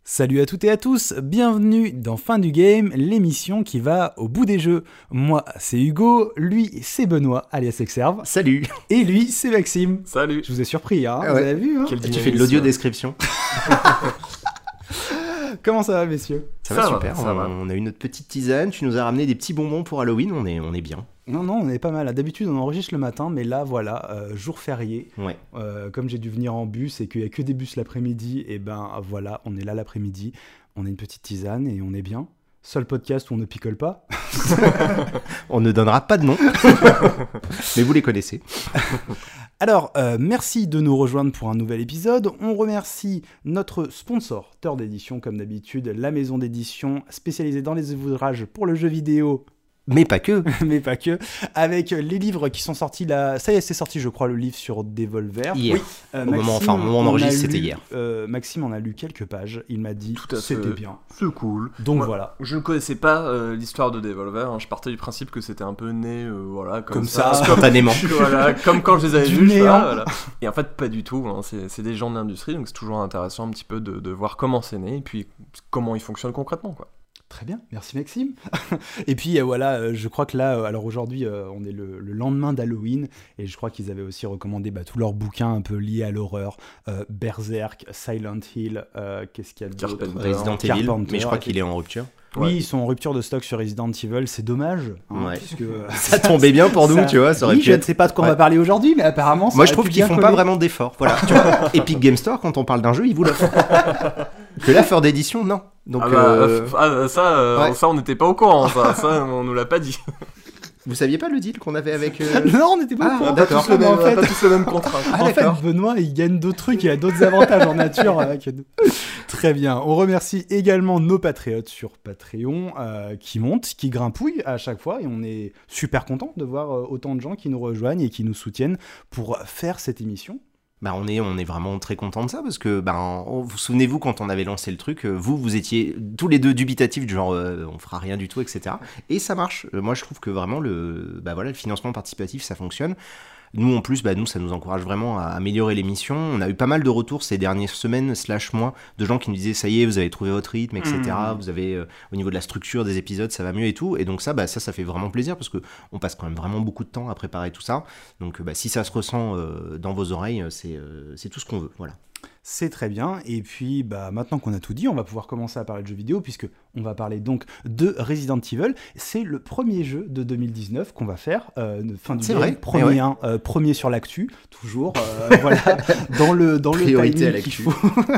Salut à toutes et à tous, bienvenue dans Fin du Game, l'émission qui va au bout des jeux. Moi, c'est Hugo, lui, c'est Benoît, alias Exerve. Salut. Et lui, c'est Maxime. Salut. Je vous ai surpris, hein, Ah ouais. Vous avez vu, hein. Tu fais de l'audio description. Comment ça va, messieurs? Ça va super, on a eu notre petite tisane, tu nous as ramené des petits bonbons pour Halloween, on est bien. Non, on est pas mal. D'habitude, on enregistre le matin, mais là, voilà, jour férié. Ouais. Comme j'ai dû venir en bus et qu'il n'y a que des bus l'après-midi, et ben voilà, on est là l'après-midi, on a une petite tisane et on est bien. Seul podcast où on ne picole pas. On ne donnera pas de nom, mais vous les connaissez. Alors, merci de nous rejoindre pour un nouvel épisode. On remercie notre sponsor, Third Edition, comme d'habitude, la maison d'édition spécialisée dans les ouvrages pour le jeu vidéo. Mais pas que. Mais pas que. Avec les livres qui sont sortis là. Ça y est, c'est sorti, je crois, le livre sur Devolver. Hier. Oui. Au moment où on enregistre, c'était hier. Maxime en a lu quelques pages. Il m'a dit que c'était bien. C'est cool. Donc Moi, voilà. Je ne connaissais pas l'histoire de Devolver. Hein. Je partais du principe que c'était un peu né, voilà, comme ça. Spontanément. Voilà, comme quand je les avais Du vus. néant. Voilà. Et en fait, pas du tout. Hein. C'est des gens de l'industrie, donc c'est toujours intéressant un petit peu de voir comment c'est né et puis comment ils fonctionnent concrètement, quoi. Très bien, merci Maxime. Et puis voilà, je crois que là, alors aujourd'hui, on est le lendemain d'Halloween, et je crois qu'ils avaient aussi recommandé tous leurs bouquins un peu liés à l'horreur, Berserk, Silent Hill, qu'est-ce qu'il y a d'autre, Resident Evil, mais je crois qu'il est en rupture. Oui, Ouais. ils sont en rupture de stock sur Resident Evil, c'est dommage. Hein, Ouais. puisque, Ça tombait bien pour nous, tu vois. Ça aurait oui, pu je ne être... sais pas de quoi on Ouais. va parler aujourd'hui, mais apparemment ça Moi, je aurait trouve pu qu'ils bien font coller. pas vraiment d'efforts. Voilà. Tu vois, Epic Game Store, quand on parle d'un jeu, ils vous l'offrent. Que la Third Edition, non. Donc, Ça, on n'était pas au courant. Ça, on nous l'a pas dit. vous saviez pas le deal qu'on avait avec... Non, on n'était pas au courant. d'accord. Pas tous le même, En fait- pas tous le même contrat. En fait, Benoît, il gagne d'autres trucs, il a d'autres avantages en nature que nous. Très bien. On remercie également nos patriotes sur Patreon qui montent, qui grimpouillent à chaque fois, et on est super content de voir autant de gens qui nous rejoignent et qui nous soutiennent pour faire cette émission. on est vraiment très content de ça parce que vous souvenez-vous quand on avait lancé le truc, vous étiez tous les deux dubitatifs du genre on fera rien du tout, etc. Et ça marche. Moi je trouve que vraiment le financement participatif ça fonctionne. Nous en plus, nous ça nous encourage vraiment à améliorer l'émission. On a eu pas mal de retours ces dernières semaines / mois de gens qui nous disaient ça y est, vous avez trouvé votre rythme, etc. Vous avez au niveau de la structure des épisodes ça va mieux et tout. Et donc ça fait vraiment plaisir parce que on passe quand même vraiment beaucoup de temps à préparer tout ça. Donc si ça se ressent dans vos oreilles, c'est tout ce qu'on veut. Voilà. C'est très bien, et puis maintenant qu'on a tout dit, on va pouvoir commencer à parler de jeux vidéo, puisque on va parler donc de Resident Evil. C'est le premier jeu de 2019 qu'on va faire, fin du C'est game, vrai, premier sur l'actu, toujours, voilà, dans le Priorité à timing qu'il l'actu.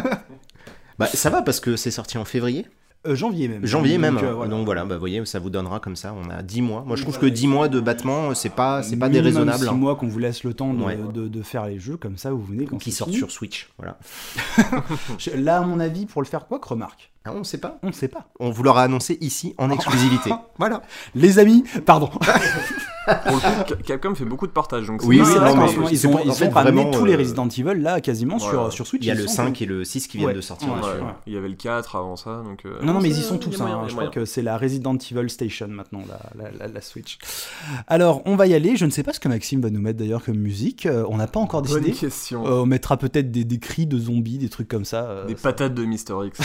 faut. Ça va parce que c'est sorti en février. Janvier même. Janvier même. Voilà. Donc voilà, vous voyez, ça vous donnera comme ça. On a 10 mois. Moi, je trouve que 10 mois de battement, c'est pas déraisonnable. 6 mois qu'on vous laisse le temps Ouais. de faire les jeux, comme ça vous venez quand Qui c'est sortent fini. sur Switch. Voilà. Là, à mon avis, pour le faire quoi que remarque, Ah, on sait pas. on ne sait pas. On vous l'aura annoncé ici en exclusivité. Voilà. Les amis, pardon. Pour le coup, Capcom fait beaucoup de portages. Donc Oui, c'est vrai non, qu'en ce moment, ils ont en fait, ramené vraiment, tous les Resident Evil là quasiment voilà. sur Switch. Il y a ils le sont 5 et le 6 qui viennent de sortir Ouais. dessus. Ouais. Il y avait le 4 avant ça. Donc, Non, mais ils y c'est- sont il y a tous. moyen, il y a Je crois moyen. que c'est la Resident Evil Station maintenant, la Switch. Alors, on va y aller. Je ne sais pas ce que Maxime va nous mettre d'ailleurs comme musique. On n'a pas encore Bonne décidé. question. On mettra peut-être des cris de zombies, des trucs comme ça. Des patates de Mister X.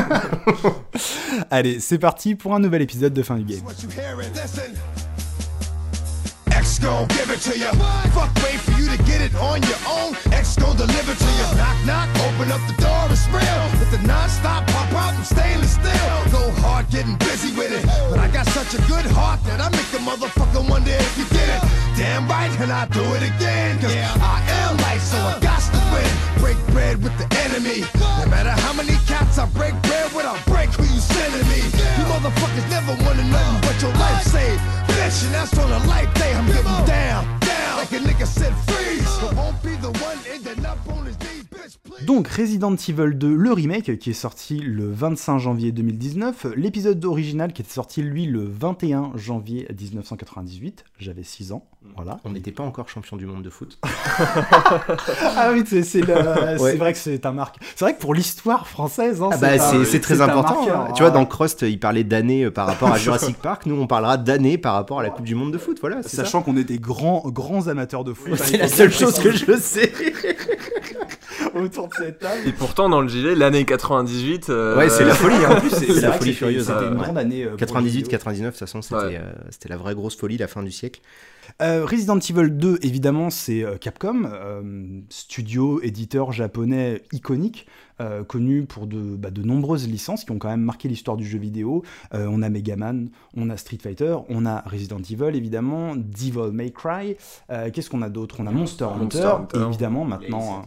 Allez, c'est parti pour un nouvel épisode de Fin du Game. What you hearing? Listen. X gon' give it to you. Fuck, wait for you to get it on your own. X gon' deliver to you. Knock, knock, open up the door, it's real. With the non-stop pop out and stainless steel. Go hard, getting busy with it. But I got such a good heart that I make the motherfucker wonder if you get it. Damn right, and I do it again. Cause I am light, so I got to win. Break bread with the enemy. No matter how many cats I break bread with, I'll break who you sending me. You motherfuckers never wanted nothing but your life saved. Bitch, and that's on a life day. I'm getting down, down. Like a nigga said freeze. But won't be the one ending up on his knees, bitch, please. Donc Resident Evil 2, le remake, qui est sorti le 25 janvier 2019, l'épisode original qui était sorti lui le 21 janvier 1998, j'avais 6 ans, voilà. On n'était pas encore champion du monde de foot. Ah oui, c'est Ouais. vrai que c'est un marque. C'est vrai que pour l'histoire française, hein, C'est très un important. marqueur, Tu vois, dans Crust, il parlait d'années par rapport à Jurassic Park. Nous, on parlera d'années par rapport à la Coupe du Monde de foot. Voilà, c'est ça. Sachant qu'on est des grands amateurs de foot. C'est la seule chose que je sais. autour de cette table. Et pourtant, dans le gilet, l'année 98. Ouais, c'est la folie, hein. En plus, c'est C'est la vrai que folie furieuse. C'était une Ouais. grande année. pour le 98, vidéo. 99, de toute façon, c'était la vraie grosse folie, la fin du siècle. Resident Evil 2, évidemment, c'est Capcom, studio, éditeur japonais iconique, connu pour de nombreuses licences qui ont quand même marqué l'histoire du jeu vidéo. On a Mega Man, on a Street Fighter, on a Resident Evil, évidemment, Devil May Cry. Qu'est-ce qu'on a d'autre? On a Monster Hunter, et évidemment, maintenant...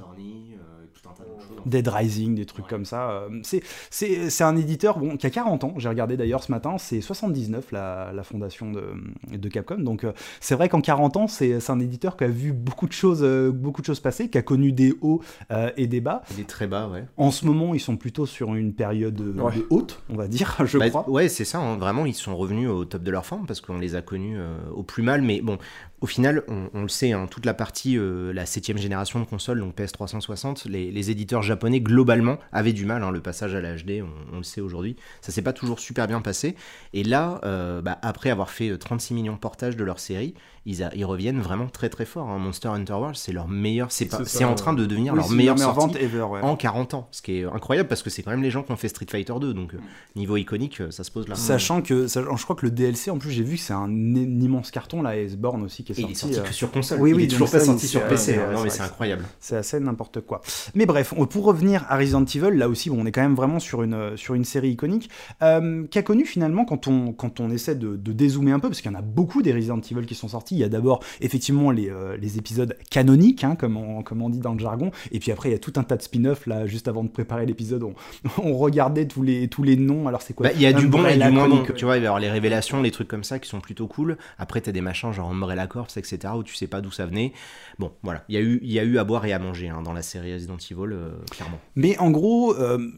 Dead Rising, des trucs comme ça. C'est un éditeur qui a 40 ans, j'ai regardé d'ailleurs ce matin, c'est 79 la fondation de Capcom, donc c'est vrai qu'en 40 ans, c'est un éditeur qui a vu beaucoup de choses passer, qui a connu des hauts et des bas. Il est très bas, ouais. En ce moment, ils sont plutôt sur une période de haute, on va dire, je crois. Ouais, c'est ça, hein. Vraiment, ils sont revenus au top de leur forme, parce qu'on les a connus au plus mal, mais bon... Au final, on le sait, hein, toute la partie, la 7ème génération de consoles, donc PS360, les éditeurs japonais, globalement, avaient du mal, hein, le passage à la HD, on le sait aujourd'hui, ça s'est pas toujours super bien passé, et là, après avoir fait 36 millions de portages de leur série, ils reviennent vraiment très très fort, hein. Monster Hunter World, c'est leur meilleur, c'est en train de devenir leur meilleure sortie vente ever, ouais. en 40 ans, ce qui est incroyable, parce que c'est quand même les gens qui ont fait Street Fighter 2, donc niveau iconique, ça se pose là. Sachant que, je crois que le DLC, en plus, j'ai vu que c'est un immense carton, là, Iceborne aussi, qui est Et sorti. il est sorti que sur console, Oui, il oui, est toujours donc pas ça, sorti c'est- sur PC, c'est- hein. Non c'est mais vrai c'est incroyable. C'est assez n'importe quoi. Mais bref, pour revenir à Resident Evil, là aussi, on est quand même vraiment sur une série iconique, qui a connu finalement, quand on essaie de dézoomer un peu, parce qu'il y en a beaucoup des Resident Evil qui sont sortis, il y a d'abord effectivement les épisodes canoniques, hein, comme on dit dans le jargon, et puis après il y a tout un tas de spin-off, là, juste avant de préparer l'épisode, on regardait tous les noms, alors c'est quoi? Il y a du bon et du moins bon, Chronicle. tu vois, il va y avoir les révélations, les trucs comme ça qui sont plutôt cool. Après t'as des machins genre Umbrella Corps, etc., où tu sais pas d'où ça venait. Bon, voilà, il y a eu à boire et à manger, hein, dans la série Resident Evil, clairement. Mais en gros,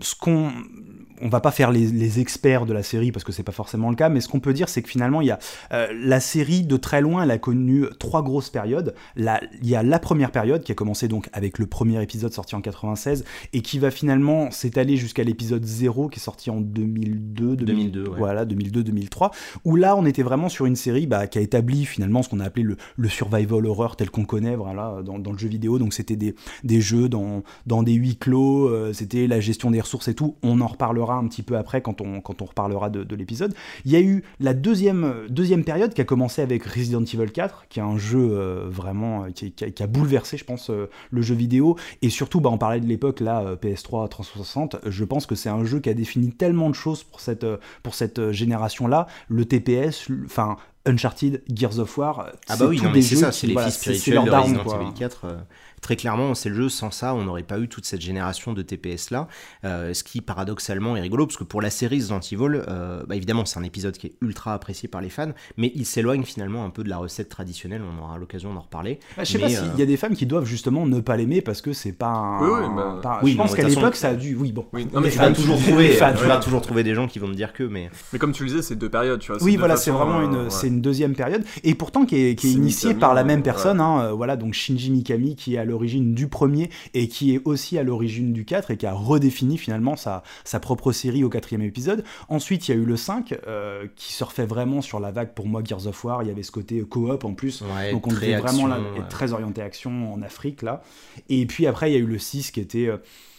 on va pas faire les experts de la série parce que c'est pas forcément le cas, mais ce qu'on peut dire, c'est que finalement, il y a la série de très loin, elle a connu 3 grosses périodes. Il y a la première période qui a commencé donc avec le premier épisode sorti en 96 et qui va finalement s'étaler jusqu'à l'épisode 0 qui est sorti en 2002, ouais. Voilà, 2002-2003, où là, on était vraiment sur une série qui a établi finalement ce qu'on a appelé le survival horror tel qu'on connaît, voilà, dans le jeu vidéo. Donc c'était des jeux dans des huis clos, c'était la gestion des ressources et tout. On en reparlera un petit peu après quand on reparlera de l'épisode. Il y a eu la deuxième période qui a commencé avec Resident Evil 4, qui est un jeu vraiment qui a bouleversé, je pense, le jeu vidéo. Et surtout, on parlait de l'époque là, PS3 360. Je pense que c'est un jeu qui a défini tellement de choses pour cette génération-là. Le TPS, enfin Uncharted, Gears of War. Ah bah oui, tous non, des mais c'est jeux ça, qui, c'est les voilà, fils c'est spirituels leur de daron, Resident quoi. Evil 4. Très clairement, c'est le jeu, sans ça, on n'aurait pas eu toute cette génération de TPS là, ce qui paradoxalement est rigolo, parce que pour la série Resident Evil, évidemment c'est un épisode qui est ultra apprécié par les fans, mais il s'éloigne finalement un peu de la recette traditionnelle, on aura l'occasion d'en reparler. Je sais pas s'il y a des fans qui doivent justement ne pas l'aimer parce que c'est pas un... Oui, je pense qu'à de toute façon, l'époque ça a dû... Oui, bon. Oui, non, mais Tu vas toujours fans, trouver trouver des gens qui vont te dire que, mais... Mais comme tu le disais, c'est 2 périodes, tu vois. Oui, deux voilà, c'est façons, vraiment ouais. une deuxième période, et pourtant qui est C'est initiée Mikami, par la même personne, ouais. hein, voilà, donc Shinji Mikami qui est à l'origine du premier et qui est aussi à l'origine du 4 et qui a redéfini finalement sa propre série au 4e épisode. Ensuite, il y a eu le 5 qui surfait vraiment sur la vague, pour moi, Gears of War. Il y avait ce côté coop en plus, Ouais, donc on très devait vraiment là, action, être très orienté action en Afrique là. Et puis après, il y a eu le 6 qui était...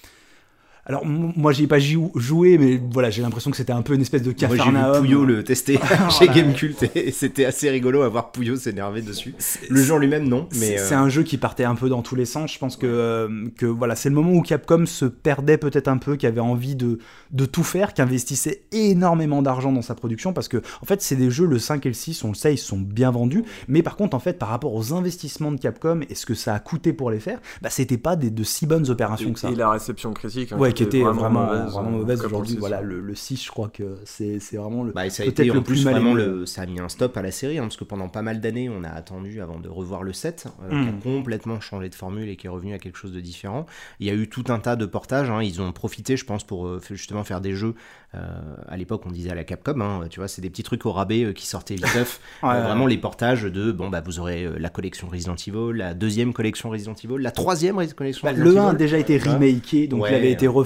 Alors, moi, j'y ai pas joué, mais voilà, j'ai l'impression que c'était un peu une espèce de Moi j'ai Capharnaüm. vu Pouillot le tester chez Gamecult et c'était assez rigolo à voir Pouillot s'énerver dessus. Le jeu en lui-même non, mais c'est un jeu qui partait un peu dans tous les sens. Je pense que voilà, c'est le moment où Capcom se perdait peut-être un peu, qui avait envie de tout faire, qui investissait énormément d'argent dans sa production, parce que en fait c'est des jeux, le 5 et le 6, on le sait, ils sont bien vendus, mais par contre en fait par rapport aux investissements de Capcom et ce que ça a coûté pour les faire, c'était pas de si bonnes opérations que ça. Et la réception critique, hein, Ouais, qui était vraiment mauvaise comme aujourd'hui. le Voilà, le 6, je crois que c'est vraiment le ça a peut-être été le en plus plus mal vraiment aimé. ça a mis un stop à la série, hein, parce que pendant pas mal d'années on a attendu avant de revoir le 7 qui a complètement changé de formule et qui est revenu à quelque chose de différent. Il y a eu tout un tas de portages, hein, ils ont profité je pense pour justement faire des jeux, à l'époque on disait à la Capcom, hein, tu vois, c'est des petits trucs au rabais qui sortaient viteuf. Vraiment les portages de vous aurez la collection Resident Evil, la deuxième collection Resident Evil, la troisième collection Resident le Evil. 1 a déjà été remaké, donc il avait été refait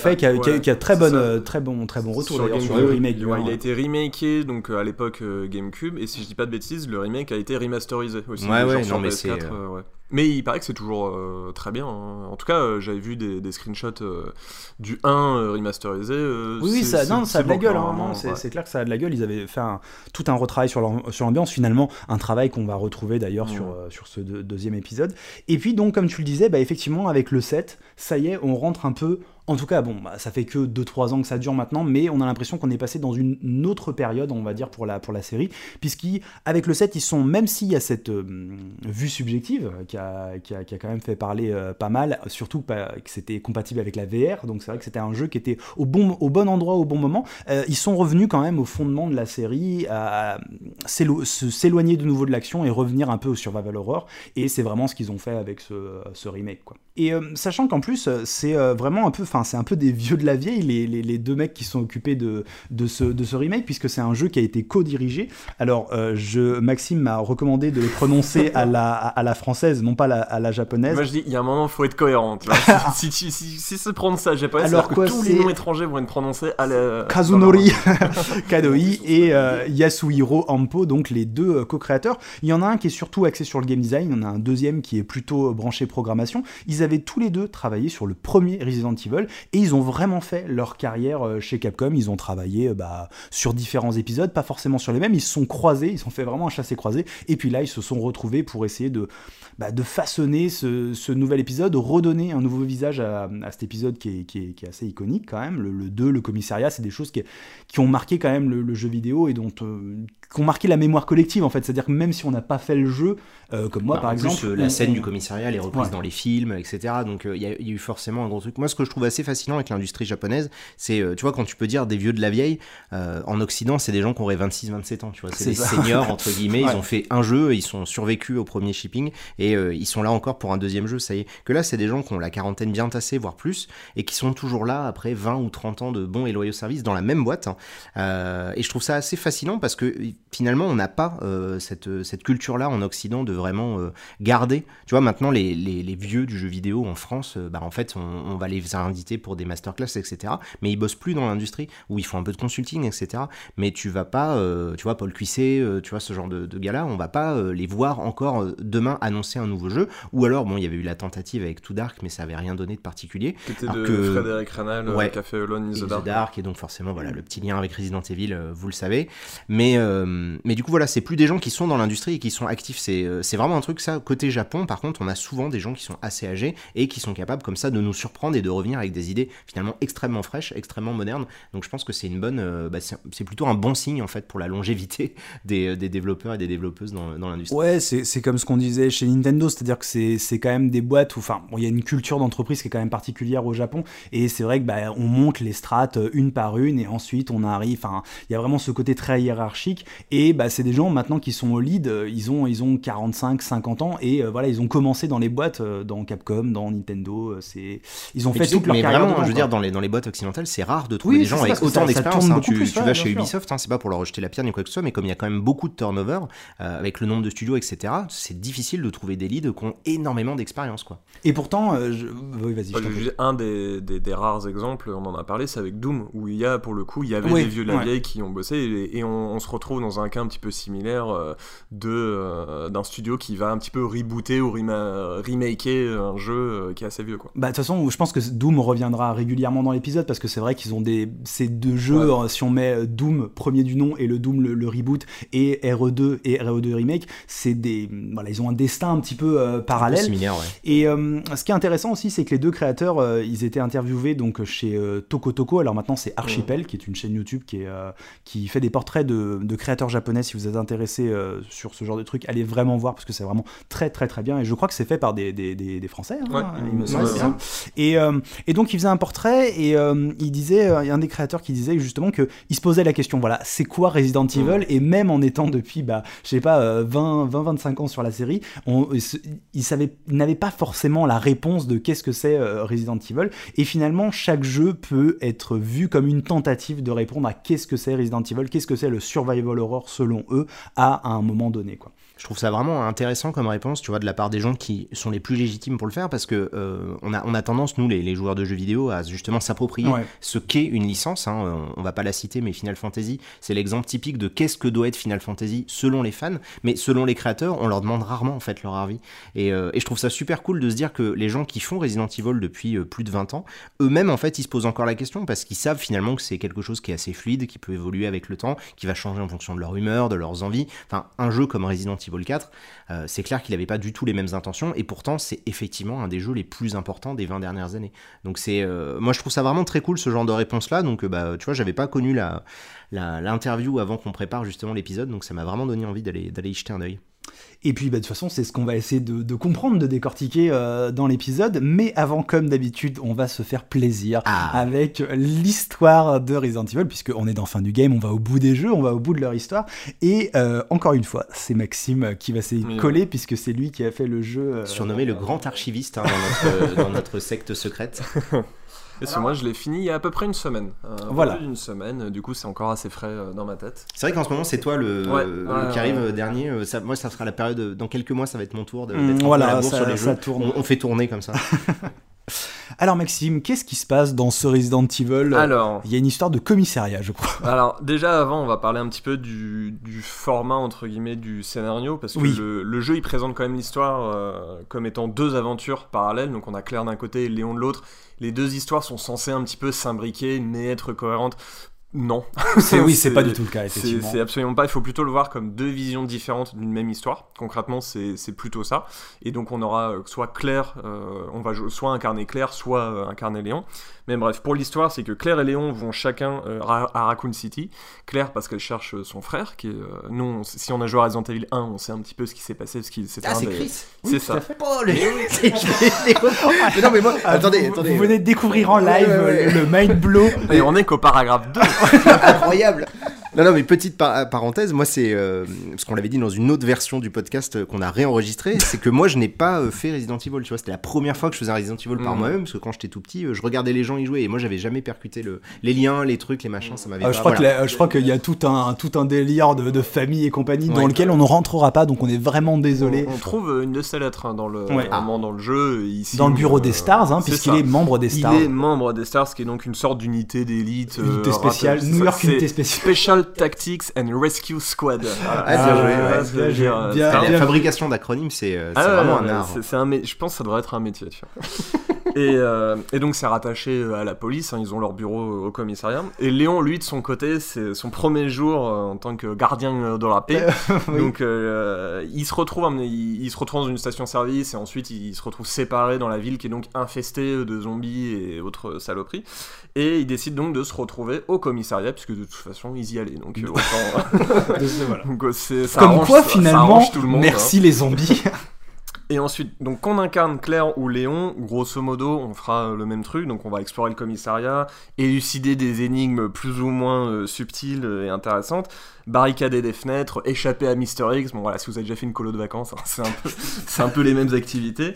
fait, qui a très bon retour sur d'ailleurs sur GameCube, le remake. il a été remaké donc à l'époque GameCube, et si je dis pas de bêtises, le remake a été remasterisé aussi. Sur PS4, ouais. Mais il paraît que c'est toujours très bien. Hein. En tout cas, j'avais vu des screenshots du 1 remasterisé. Oui, ça a de la gueule. Hein, c'est clair que ça a de la gueule. Ils avaient fait tout un retravail sur l'ambiance, finalement, un travail qu'on va retrouver d'ailleurs sur ce deuxième épisode. Et puis donc, comme tu le disais, effectivement, avec le 7, ça y est, on rentre un peu... En tout cas, ça fait que 2-3 ans que ça dure maintenant, mais on a l'impression qu'on est passé dans une autre période, on va dire, pour la série, puisqu'avec le 7, ils sont, même s'il y a cette vue subjective qui a quand même fait parler pas mal, surtout que c'était compatible avec la VR, donc c'est vrai que c'était un jeu qui était au bon endroit, au bon moment, ils sont revenus quand même au fondement de la série, à s'éloigner de nouveau de l'action et revenir un peu au survival horror, et c'est vraiment ce qu'ils ont fait avec ce remake, quoi. Et sachant qu'en plus, c'est vraiment un peu... c'est un peu des vieux de la vieille, les deux mecs qui sont occupés de ce remake, puisque c'est un jeu qui a été co-dirigé. Alors, Maxime m'a recommandé de le prononcer à la française, non pas à la japonaise. Moi, je dis, il y a un moment, il faut être cohérent. Tu vois. si c'est prononcé à la japonaise, alors que tous les noms étrangers vont être prononcés à la... Kazunori Kadoi et Yasuhiro Ampo, donc les deux co-créateurs. Il y en a un qui est surtout axé sur le game design, il y en a un deuxième qui est plutôt branché programmation. Ils avaient tous les deux travaillé sur le premier Resident Evil, et ils ont vraiment fait leur carrière chez Capcom. Ils ont travaillé sur différents épisodes, pas forcément sur les mêmes, ils se sont croisés, ils ont fait vraiment un chassé-croisé, et puis là ils se sont retrouvés pour essayer de façonner ce nouvel épisode, redonner un nouveau visage à cet épisode qui est assez iconique quand même. Le 2, le commissariat, c'est des choses qui ont marqué quand même le jeu vidéo, et qui ont marqué la mémoire collective en fait, c'est-à-dire que même si on n'a pas fait le jeu, comme moi par exemple... la scène du commissariat, elle est reprise dans les films, etc. Donc il y a eu forcément un gros truc. Moi, ce que je trouve assez fascinant avec l'industrie japonaise, c'est, tu vois, quand tu peux dire des vieux de la vieille, en Occident, c'est des gens qui auraient 26-27 ans, tu vois, c'est des seniors, entre guillemets, ils ont fait un jeu, ils sont survécus au premier shipping, et ils sont là encore pour un deuxième jeu, ça y est. Que là, c'est des gens qui ont la quarantaine bien tassée, voire plus, et qui sont toujours là après 20 ou 30 ans de bons et loyaux services dans la même boîte, hein. Et je trouve ça assez fascinant parce que finalement, on n'a pas cette culture-là en Occident de vraiment garder. Tu vois, maintenant, les vieux du jeu vidéo en France, en fait, on va les inviter pour des masterclass, etc. Mais ils bossent plus dans l'industrie, où ils font un peu de consulting, etc. Mais tu vas pas, tu vois, Paul Cuissé, tu vois, ce genre de gars-là, on va pas les voir encore demain annoncer un nouveau jeu. Ou alors, bon, il y avait eu la tentative avec Too Dark, mais ça avait rien donné de particulier. C'était Frédéric Ranal, qui a fait Alone in the Dark. Et donc forcément, voilà, le petit lien avec Resident Evil, vous le savez. Mais du coup, voilà, c'est plus des gens qui sont dans l'industrie et qui sont actifs. C'est vraiment un truc, ça. Côté Japon, par contre, on a souvent des gens qui sont assez âgés et qui sont capables, comme ça, de nous surprendre et de revenir avec des idées finalement extrêmement fraîches, extrêmement modernes. Donc je pense que c'est une bonne... c'est plutôt un bon signe, en fait, pour la longévité des développeurs et des développeuses dans l'industrie. Ouais, c'est comme ce qu'on disait chez Nintendo, c'est-à-dire que c'est quand même des boîtes où, il y a une culture d'entreprise qui est quand même particulière au Japon, et c'est vrai que on monte les strates une par une, et ensuite on arrive, il y a vraiment ce côté très hiérarchique, et c'est des gens maintenant qui sont au lead, ils ont 45, 50 ans, et voilà, ils ont commencé dans les boîtes, dans Capcom, dans Nintendo, ils ont fait toute leur carrière. Vraiment, je veux dire, dans les boîtes occidentales, c'est rare de trouver des gens avec autant d'expérience. Tu vas chez Ubisoft, c'est pas pour leur rejeter la pierre ni quoi que ce soit, mais comme il y a quand même beaucoup de turnover, avec le nombre de studios, etc., c'est difficile de trouver des leads qui ont énormément d'expérience, quoi. Et pourtant, oui, vas-y. Un des rares exemples, on en a parlé, c'est avec Doom, où il y a, pour le coup, il y avait des vieux de la vieille qui ont bossé, et on se retrouve dans un cas un petit peu similaire d'un studio qui va un petit peu rebooter ou remaker un jeu qui est assez vieux, quoi. De toute façon, je pense que Doom reviendra régulièrement dans l'épisode, parce que c'est vrai qu'ils ont ces deux jeux, si on met Doom premier du nom et le Doom le reboot, et RE2 et RE2 remake, c'est ils ont un destin un petit peu parallèle. Un peu similaire, ouais. Et ce qui est intéressant aussi, c'est que les deux créateurs, ils étaient interviewés donc chez Toko. Alors maintenant c'est Archipel, qui est une chaîne YouTube qui fait des portraits de créateurs japonais. Si vous êtes intéressé sur ce genre de truc, allez vraiment voir, parce que c'est vraiment très très très bien, et je crois que c'est fait par des Français, il me semble bien. Et donc il faisait un portrait, et il disait, il y a un des créateurs qui disait justement que il se posait la question, voilà, c'est quoi Resident Evil, et même en étant depuis 20-25 ans sur la série, il n'avait pas forcément la réponse de qu'est-ce que c'est Resident Evil, et finalement chaque jeu peut être vu comme une tentative de répondre à qu'est-ce que c'est Resident Evil, qu'est-ce que c'est le survival horror selon eux à un moment donné, quoi. Je trouve ça vraiment intéressant comme réponse, tu vois, de la part des gens qui sont les plus légitimes pour le faire, parce que on a tendance, nous, les joueurs de jeux jeux vidéo à justement s'approprier ce qu'est une licence. On va pas la citer, mais Final Fantasy, c'est l'exemple typique de qu'est-ce que doit être Final Fantasy selon les fans, mais selon les créateurs, on leur demande rarement en fait leur avis. Et je trouve ça super cool de se dire que les gens qui font Resident Evil depuis plus de 20 ans, eux-mêmes en fait ils se posent encore la question parce qu'ils savent finalement que c'est quelque chose qui est assez fluide, qui peut évoluer avec le temps, qui va changer en fonction de leur humeur, de leurs envies. Enfin, un jeu comme Resident Evil 4, c'est clair qu'il n'avait pas du tout les mêmes intentions, et pourtant c'est effectivement un des jeux les plus importants des 20 dernières années. Donc moi je trouve ça vraiment très cool ce genre de réponse-là, donc tu vois, j'avais pas connu l'interview avant qu'on prépare justement l'épisode, donc ça m'a vraiment donné envie d'aller y jeter un œil. Et puis de toute façon c'est ce qu'on va essayer de comprendre, de décortiquer dans l'épisode, mais avant, comme d'habitude, on va se faire plaisir avec l'histoire de Resident Evil, puisqu'on est dans fin du game, on va au bout des jeux, on va au bout de leur histoire, et encore une fois c'est Maxime qui va s'y coller, puisque c'est lui qui a fait le jeu surnommé le grand archiviste dans notre secte secrète. Et moi je l'ai fini il y a à peu près une semaine. Voilà. Une semaine, du coup c'est encore assez frais dans ma tête. C'est vrai qu'en ce moment c'est toi le qui arrive dernier. Moi ça sera la période, dans quelques mois ça va être mon tour d'être voilà, à la bourre ça, sur les ça jeux. Tourne. On fait tourner comme ça. Alors Maxime, qu'est-ce qui se passe dans ce Resident Evil ? Alors, il y a une histoire de commissariat, je crois. Alors déjà avant, on va parler un petit peu du format entre guillemets du scénario, parce que le jeu il présente quand même l'histoire comme étant deux aventures parallèles. Donc on a Claire d'un côté et Léon de l'autre. Les deux histoires sont censées un petit peu s'imbriquer mais être cohérentes. Non. C'est pas du tout le cas, effectivement. C'est absolument pas. Il faut plutôt le voir comme deux visions différentes d'une même histoire. Concrètement, c'est plutôt ça. Et donc, on aura soit Claire, on va soit incarner Claire, soit incarner Léon. Mais bref, pour l'histoire, c'est que Claire et Léon vont chacun à Raccoon City. Claire, parce qu'elle cherche son frère, qui est. Nous, si on a joué à Resident Evil 1, on sait un petit peu ce qui s'est passé. C'est Chris. C'est ça. Oh, mais non, mais moi, attendez. Vous venez de découvrir en live le mind blow. Et on est qu'au paragraphe 2. Incroyable. Non, mais petite parenthèse, moi c'est parce qu'on l'avait dit dans une autre version du podcast qu'on a réenregistré, c'est que moi je n'ai pas fait Resident Evil, tu vois, c'était la première fois que je faisais un Resident Evil par moi-même, parce que quand j'étais tout petit, je regardais les gens y jouer et moi j'avais jamais percuté les liens, les trucs, les machins, ça m'avait je crois qu'il y a tout un délire de famille et compagnie dans lequel on ne rentrera pas, donc on est vraiment désolé. On trouve une de ces lettres dans le jeu ici, dans le bureau des Stars, puisqu'il est membre des Stars. Il est membre des Stars, qui est donc une sorte d'unité d'élite, unité spéciale, New York unité spéciale. Special Tactics and Rescue Squad. Bien joué. La fabrication d'acronymes, c'est vraiment un art. Je pense que ça devrait être un métier, tu vois. Et donc c'est rattaché à la police, ils ont leur bureau au commissariat. Et Léon, lui, de son côté, c'est son premier jour en tant que gardien de la paix. Donc il se retrouve dans une station-service et ensuite il se retrouve séparé dans la ville qui est donc infestée de zombies et autres saloperies. Et il décide donc de se retrouver au commissariat, puisque de toute façon ils y allaient. Donc voilà. Donc, ça comme arrange, quoi finalement, tout le monde, merci les zombies. Et ensuite, donc qu'on incarne Claire ou Léon, grosso modo, on fera le même truc. Donc on va explorer le commissariat, élucider des énigmes plus ou moins subtiles et intéressantes, barricader des fenêtres, échapper à Mister X. Bon voilà, si vous avez déjà fait une colo de vacances, c'est un peu les mêmes activités.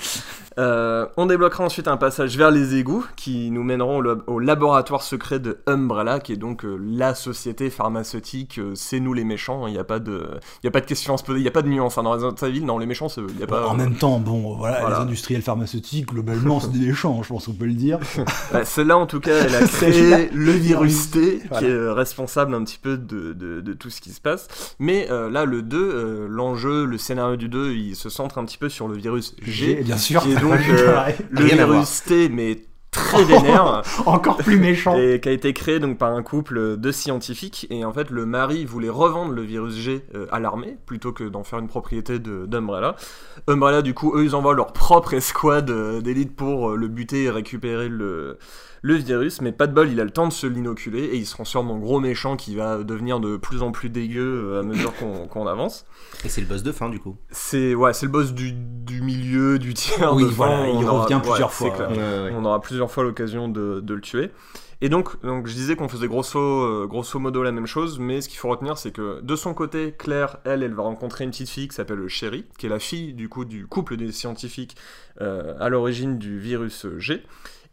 On débloquera ensuite un passage vers les égouts qui nous mèneront au laboratoire secret de Umbrella, qui est donc la société pharmaceutique. C'est nous les méchants. Il n'y a pas de question à se poser, il n'y a pas de nuance. Dans Resident Evil, non, les méchants, il n'y a pas. En même temps, les industriels pharmaceutiques, globalement, c'est des méchants, je pense qu'on peut le dire. Celle-là, en tout cas, elle a créé le virus T, qui est responsable un petit peu de tout ce qui se passe. Mais là, le 2, l'enjeu, le scénario du 2, il se centre un petit peu sur le virus G, bien sûr. Qui est donc le virus T, mais très vénère, encore plus méchant, et qui a été créé donc par un couple de scientifiques. Et en fait le mari voulait revendre le virus G à l'armée plutôt que d'en faire une propriété d'Umbrella. Umbrella, du coup, eux ils envoient leur propre escouade d'élite pour le buter et récupérer le virus, mais pas de bol, il a le temps de se l'inoculer et il se transforme en gros méchant qui va devenir de plus en plus dégueu à mesure qu'on avance. Et c'est le boss de fin, du coup. C'est le boss du milieu, du tiers. Oui, de fin. voilà, il revient plusieurs fois. On aura plusieurs fois l'occasion de le tuer. Et donc je disais qu'on faisait grosso modo la même chose, mais ce qu'il faut retenir, c'est que de son côté, Claire, elle va rencontrer une petite fille qui s'appelle Sherry, qui est la fille du couple des scientifiques à l'origine du virus G.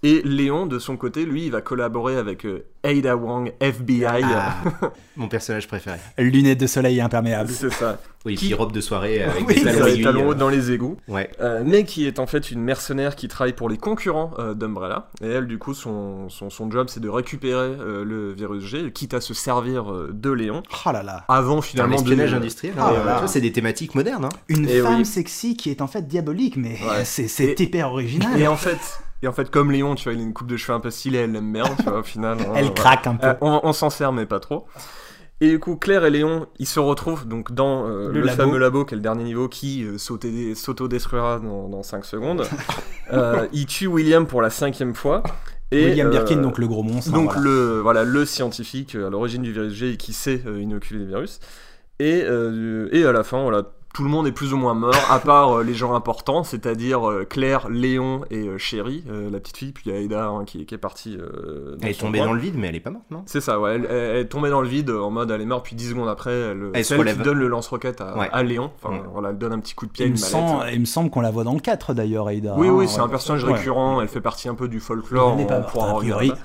Et Léon, de son côté, lui, il va collaborer avec Ada Wong, FBI. Mon personnage préféré. Lunettes de soleil imperméables. C'est ça. Oui, puis robe de soirée avec Oui, des talons hauts dans les égouts. Ouais. Mais qui est en fait une mercenaire qui travaille pour les concurrents d'Umbrella. Et elle, du coup, son job, c'est de récupérer le virus G, quitte à se servir de Léon. Oh là là. Avant, finalement, l'espionnage industriel. Ah, Tu vois, c'est des thématiques modernes. Hein. Une Et femme oui. sexy qui est en fait diabolique, mais Ouais. c'est hyper original. Et en fait, comme Léon, tu vois, il a une coupe de cheveux un peu stylée, elle l'aime bien, tu vois, au final. Elle craque un peu. On s'en sert, mais pas trop. Et du coup, Claire et Léon, ils se retrouvent donc dans le labo. fameux labo, qui est le dernier niveau, qui s'auto-détruira dans 5 secondes. Ils tuent William pour la 5e fois. Et, William Birkin, donc le gros monstre. donc voilà. le scientifique à l'origine du virus G et qui sait inoculer les virus. Et à la fin, voilà, tout le monde est plus ou moins mort, à part les gens importants, c'est-à-dire Claire, Léon et Chérie, la petite fille, puis il y a Ada qui est partie. Elle est tombée dans le vide, mais elle est pas morte, non? C'est ça, ouais, elle est tombée dans le vide en mode elle est morte, puis 10 secondes après, Elle se c'est elle relève. qui donne le lance-roquette à Léon. Enfin, Ouais. voilà, elle donne un petit coup de pied, Il une me semble qu'on la voit dans le 4 d'ailleurs, Ada. Oui, hein, c'est un personnage Ouais. récurrent, elle fait partie un peu du folklore. Elle n'est pas on morte, pourra a priori. regarder.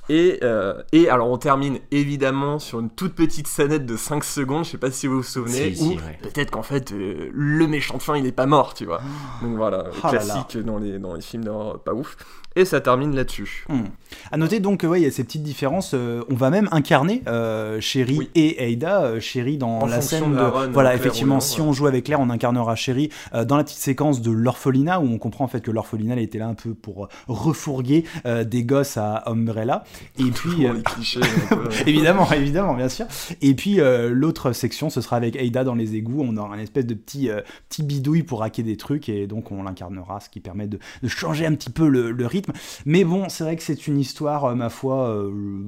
Et alors on termine évidemment sur une toute petite scénette de 5 secondes, je sais pas si vous vous souvenez, Si, où ouais. peut-être qu'en fait le méchant de fin il est pas mort, tu vois. Donc voilà, Oh là là. classique dans les films d'horreur pas ouf. Et ça termine là-dessus. À noter donc, il y a ces petites différences. On va même incarner Chérie Oui. et Ada. Chérie dans En la fonction scène de la run, voilà, Claire effectivement, ou Léon, si ouais. on joue avec Claire, on incarnera Chérie dans la petite séquence de l'orphelinat où on comprend en fait que l'orphelinat elle était là un peu pour refourguer des gosses à Umbrella. Et puis, Pour les clichés. un peu. évidemment, bien sûr. Et puis l'autre section, ce sera avec Ada dans les égouts. On aura un espèce de petit bidouille pour hacker des trucs et donc on l'incarnera, ce qui permet de changer un petit peu le rythme. Mais bon, c'est vrai que c'est une histoire, ma foi,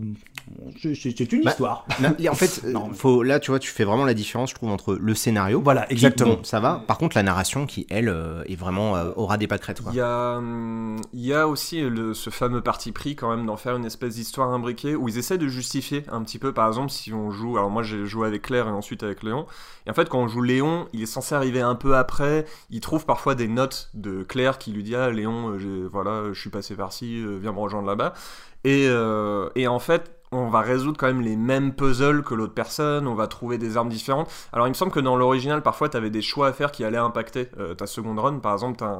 c'est une histoire. En fait, Non, mais- là, tu vois, tu fais vraiment la différence, je trouve, entre le scénario. Voilà, qui, exactement. bon, ça va. Par contre, la narration, qui, elle, est vraiment aura des pas de crête, quoi. Il y a aussi ce fameux parti pris quand même d'en faire une espèce d'histoire imbriquée où ils essaient de justifier un petit peu, par exemple si on joue, alors moi j'ai joué avec Claire et ensuite avec Léon, et en fait quand on joue Léon, il est censé arriver un peu après, il trouve parfois des notes de Claire qui lui dit ah Léon, je suis passé par-ci, viens me rejoindre là-bas, et en fait on va résoudre quand même les mêmes puzzles que l'autre personne, on va trouver des armes différentes. Alors il me semble que dans l'original, parfois t'avais des choix à faire qui allaient impacter ta seconde run. Par exemple, t'as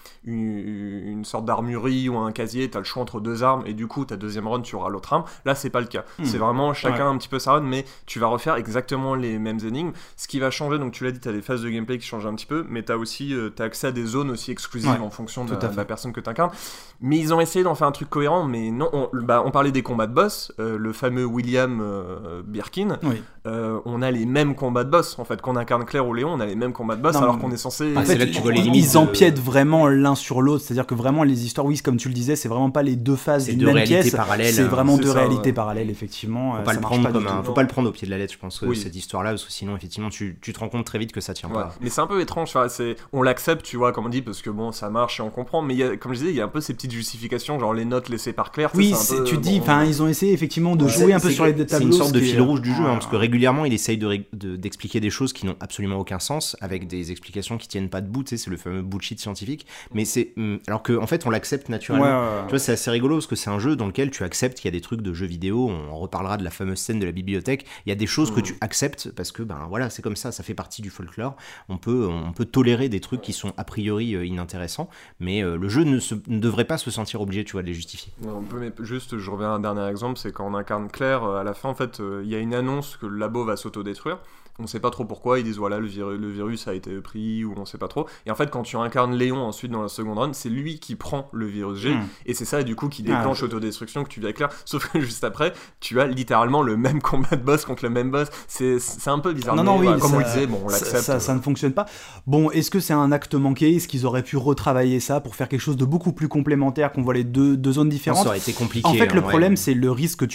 une sorte d'armurerie ou un casier, t'as le choix entre 2 armes, et du coup ta deuxième run tu auras l'autre arme. Là c'est pas le cas. C'est vraiment chacun un petit peu sa run, mais tu vas refaire exactement les mêmes énigmes. Ce qui va changer, donc tu l'as dit, t'as des phases de gameplay qui changent un petit peu, mais t'as aussi t'as accès à des zones aussi exclusives en fonction de la personne que t'incarnes. Mais ils ont essayé d'en faire un truc cohérent, mais non, on parlait des combats de boss, le fameux William Birkin, Oui. on a les mêmes combats de boss en fait, qu'on incarne Claire ou Léon, on a les mêmes combats de boss, Non, alors mais- qu'on est censé... En c'est fait, là que tu vois les limites ils empiètent vraiment l'un sur l'autre, c'est-à-dire que vraiment les histoires, oui, comme tu le disais, c'est vraiment pas les deux phases C'est d'une deux même réalités pièce, parallèles, c'est vraiment c'est deux ça, réalités ouais. parallèles, effectivement. Faut pas ça le marche prendre du comme tout. faut pas le prendre au pied de la lettre, je pense, Oui. cette histoire-là, parce que sinon, effectivement, tu te rends compte très vite que ça tient Ouais. pas. Mais c'est un peu étrange, enfin, on l'accepte, tu vois, comme on dit, parce que bon, ça marche et on comprend, mais il y a, comme je disais, il y a un peu ces petites justifications, genre les notes laissées par Claire. Oui, c'est un peu, tu te dis, bon, enfin, ils ont essayé effectivement de jouer un peu sur les tableaux. C'est une sorte de ce qui est- fil rouge du jeu, Ouais. parce que régulièrement, il essaye d'expliquer des choses qui n'ont absolument aucun sens, avec des explications qui tiennent pas debout, tu sais, c'est le fameux bullshit scientifique, mais c'est... alors qu'en fait, on l'accepte naturellement. Ouais. Tu vois, c'est assez rigolo, parce que c'est un jeu dans lequel tu acceptes qu'il y a des trucs de jeux vidéo, on reparlera de la fameuse scène de la bibliothèque, il y a des choses que tu acceptes, parce que, ben voilà, c'est comme ça fait partie du folklore, on peut tolérer des trucs qui sont a priori inintéressants, mais le jeu ne devrait pas se sentir obligé, tu vois, de les justifier. On peut, mais juste, je reviens à un dernier exemple, c'est quand on incarne Claire, à la fin, en fait, il y a une annonce que le labo va s'autodétruire. On sait pas trop pourquoi, ils disent voilà, le virus a été pris, ou on sait pas trop. Et en fait, quand tu incarnes Léon ensuite dans la seconde run, c'est lui qui prend le virus G, et c'est ça, du coup, qui déclenche l'autodestruction que tu vis avec Claire. Sauf que juste après, tu as littéralement le même combat de boss contre le même boss. C'est un peu bizarre. Non, mais oui, voilà, comme ça- on le disait, bon, on l'accepte. Ça ne fonctionne pas. Bon, est-ce que c'est un acte manqué? Est-ce qu'ils auraient pu retravailler ça pour faire quelque chose de beaucoup plus complémentaire, qu'on voit les deux zones différentes? Ça aurait été compliqué. En fait, le ouais. problème, c'est le risque que tu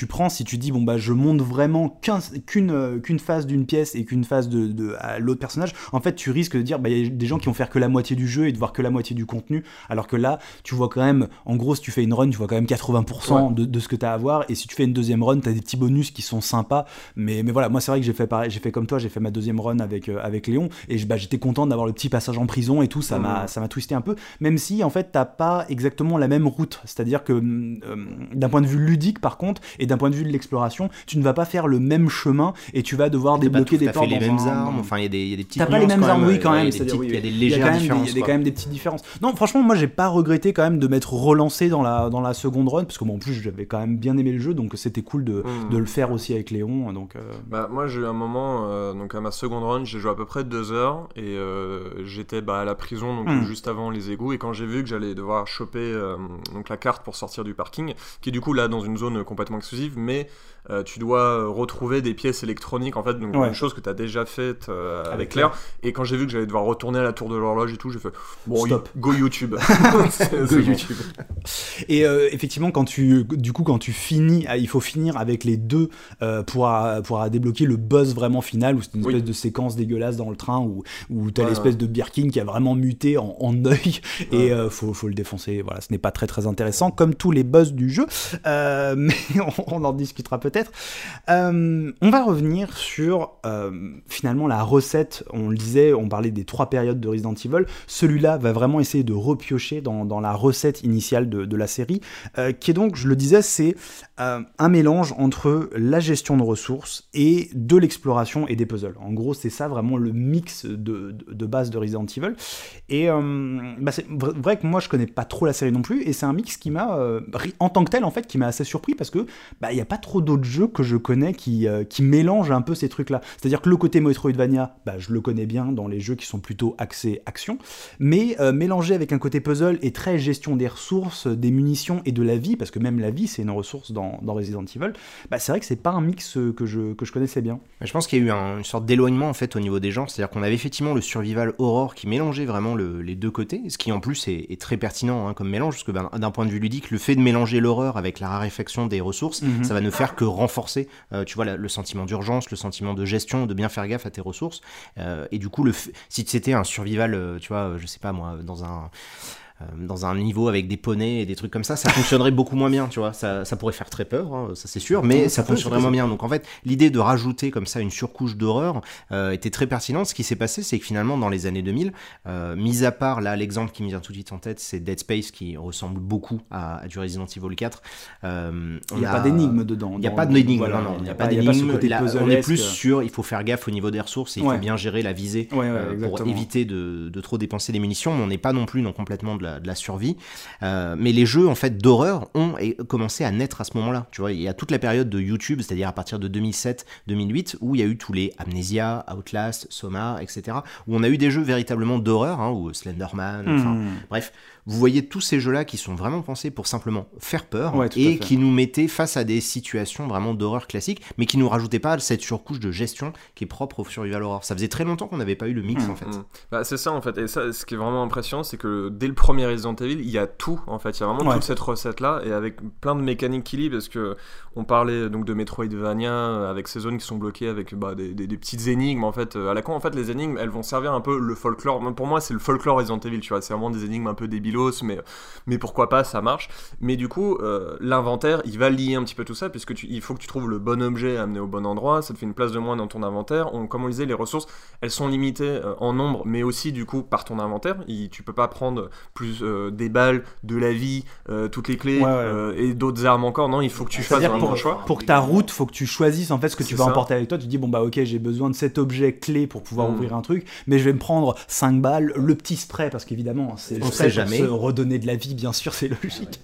tu prends, si tu dis bon bah je monte vraiment qu'une phase d'une pièce et qu'une phase à l'autre personnage, en fait tu risques de dire bah il y a des gens qui vont faire que la moitié du jeu et de voir que la moitié du contenu, alors que là tu vois quand même, en gros si tu fais une run tu vois quand même 80% de ce que t'as à voir, et si tu fais une deuxième run t'as des petits bonus qui sont sympas, mais voilà, moi c'est vrai que j'ai fait pareil, j'ai fait comme toi, j'ai fait ma deuxième run avec Léon, et j'étais content d'avoir le petit passage en prison et tout, ça m'a twisté un peu, même si en fait t'as pas exactement la même route, c'est-à-dire que d'un point de vue ludique par contre, et d'un point de vue de l'exploration, tu ne vas pas faire le même chemin et tu vas devoir débloquer des portes. T'as fait les mêmes armes, enfin il y a des petites nuances. T'as pas les mêmes armes, oui, quand même. Il y a des légères différences. Il y a quand même des petites différences. Non, franchement, moi j'ai pas regretté quand même de m'être relancé dans la seconde run, parce que en plus j'avais quand même bien aimé le jeu, donc c'était cool de le faire aussi avec Léon. Donc, moi j'ai eu un moment, donc à ma seconde run, j'ai joué à peu près 2 heures, et j'étais à la prison, donc juste avant les égouts, et quand j'ai vu que j'allais devoir choper donc la carte pour sortir du parking, qui est du coup là dans une zone complètement exclusive, mais tu dois retrouver des pièces électroniques en fait, donc une chose que tu as déjà faite avec Claire, et quand j'ai vu que j'allais devoir retourner à la tour de l'horloge et tout, j'ai fait bon, stop, go YouTube. Go YouTube. Et effectivement quand tu finis, il faut finir avec les deux pour débloquer le boss vraiment final, où c'est une espèce de séquence dégueulasse dans le train où t'as l'espèce de Birkin qui a vraiment muté en œil, et faut le défoncer. Voilà, ce n'est pas très très intéressant comme tous les boss du jeu, mais on en discutera peut-être. On va revenir sur finalement la recette. On le disait, on parlait des 3 périodes de Resident Evil. Celui-là va vraiment essayer de repiocher dans la recette initiale de la série, qui est donc, je le disais, c'est un mélange entre la gestion de ressources et de l'exploration et des puzzles. En gros, c'est ça vraiment le mix de base de Resident Evil. Et c'est vrai que moi je connais pas trop la série non plus, et c'est un mix qui m'a en tant que tel en fait qui m'a assez surpris, parce que y a pas trop d'autres jeux que je connais qui mélangent un peu ces trucs là. C'est-à-dire que le côté Metroidvania, je le connais bien dans les jeux qui sont plutôt axés action, mais mélangé avec un côté puzzle et très gestion des ressources, des munitions et de la vie, parce que même la vie c'est une ressource dans Resident Evil, c'est vrai que c'est pas un mix que je connaissais bien. Je pense qu'il y a eu une sorte d'éloignement en fait au niveau des genres, c'est-à-dire qu'on avait effectivement le survival horror qui mélangeait vraiment les deux côtés, ce qui en plus est très pertinent comme mélange, parce que d'un point de vue ludique, le fait de mélanger l'horreur avec la raréfaction des ressources, ça va ne faire que renforcer tu vois, le sentiment d'urgence, le sentiment de gestion, de bien faire gaffe à tes ressources, et du coup si c'était un survival, tu vois, je sais pas moi, dans un niveau avec des poneys et des trucs comme ça fonctionnerait beaucoup moins bien, tu vois, ça pourrait faire très peur, ça c'est sûr, mais ça fonctionnerait moins bien. Donc en fait, l'idée de rajouter comme ça une surcouche d'horreur était très pertinente. Ce qui s'est passé, c'est que finalement dans les années 2000, mis à part là l'exemple qui me vient tout de suite en tête, c'est Dead Space qui ressemble beaucoup à du Resident Evil 4. Il n'y a pas d'énigme dedans. Il n'y a pas d'énigme, voilà, non, il n'y a pas d'énigme. On est plus sur, il faut faire gaffe au niveau des ressources, et il faut bien gérer la visée pour éviter de trop dépenser des munitions, mais on n'est pas non plus dans complètement de la survie, mais les jeux en fait d'horreur ont commencé à naître à ce moment-là. Tu vois, il y a toute la période de YouTube, c'est-à-dire à partir de 2007-2008, où il y a eu tous les Amnesia, Outlast, Soma, etc., où on a eu des jeux véritablement d'horreur, ou Slenderman, enfin bref. Vous voyez tous ces jeux-là qui sont vraiment pensés pour simplement faire peur, et qui nous mettaient face à des situations vraiment d'horreur classiques, mais qui nous rajoutaient pas cette surcouche de gestion qui est propre au survival horror. Ça faisait très longtemps qu'on n'avait pas eu le mix en fait. C'est ça en fait, et ça, ce qui est vraiment impressionnant, c'est que dès le premier Resident Evil, il y a tout en fait, il y a vraiment toute cette recette-là, et avec plein de mécaniques qui lient, parce que on parlait donc de Metroidvania avec ces zones qui sont bloquées avec des petites énigmes en fait, à la con. En fait, les énigmes, elles vont servir un peu le folklore. Pour moi, c'est le folklore Resident Evil, tu vois, c'est vraiment des énigmes un peu débilos, mais pourquoi pas, ça marche. Mais du coup, l'inventaire, il va lier un petit peu tout ça, puisque il faut que tu trouves le bon objet à amener au bon endroit, ça te fait une place de moins dans ton inventaire. Comme on disait, les ressources, elles sont limitées en nombre, mais aussi du coup par ton inventaire. Tu peux pas prendre plus des balles, de la vie, toutes les clés et d'autres armes encore. Non, il faut que tu fasses un bon choix. Pour ta route, faut que tu choisisses en fait ce que tu vas emporter avec toi. Tu dis bon ok, j'ai besoin de cet objet clé pour pouvoir ouvrir un truc, mais je vais me prendre 5 balles, le petit spray, parce qu'évidemment c'est on sait jamais, se redonner de la vie, bien sûr, c'est logique.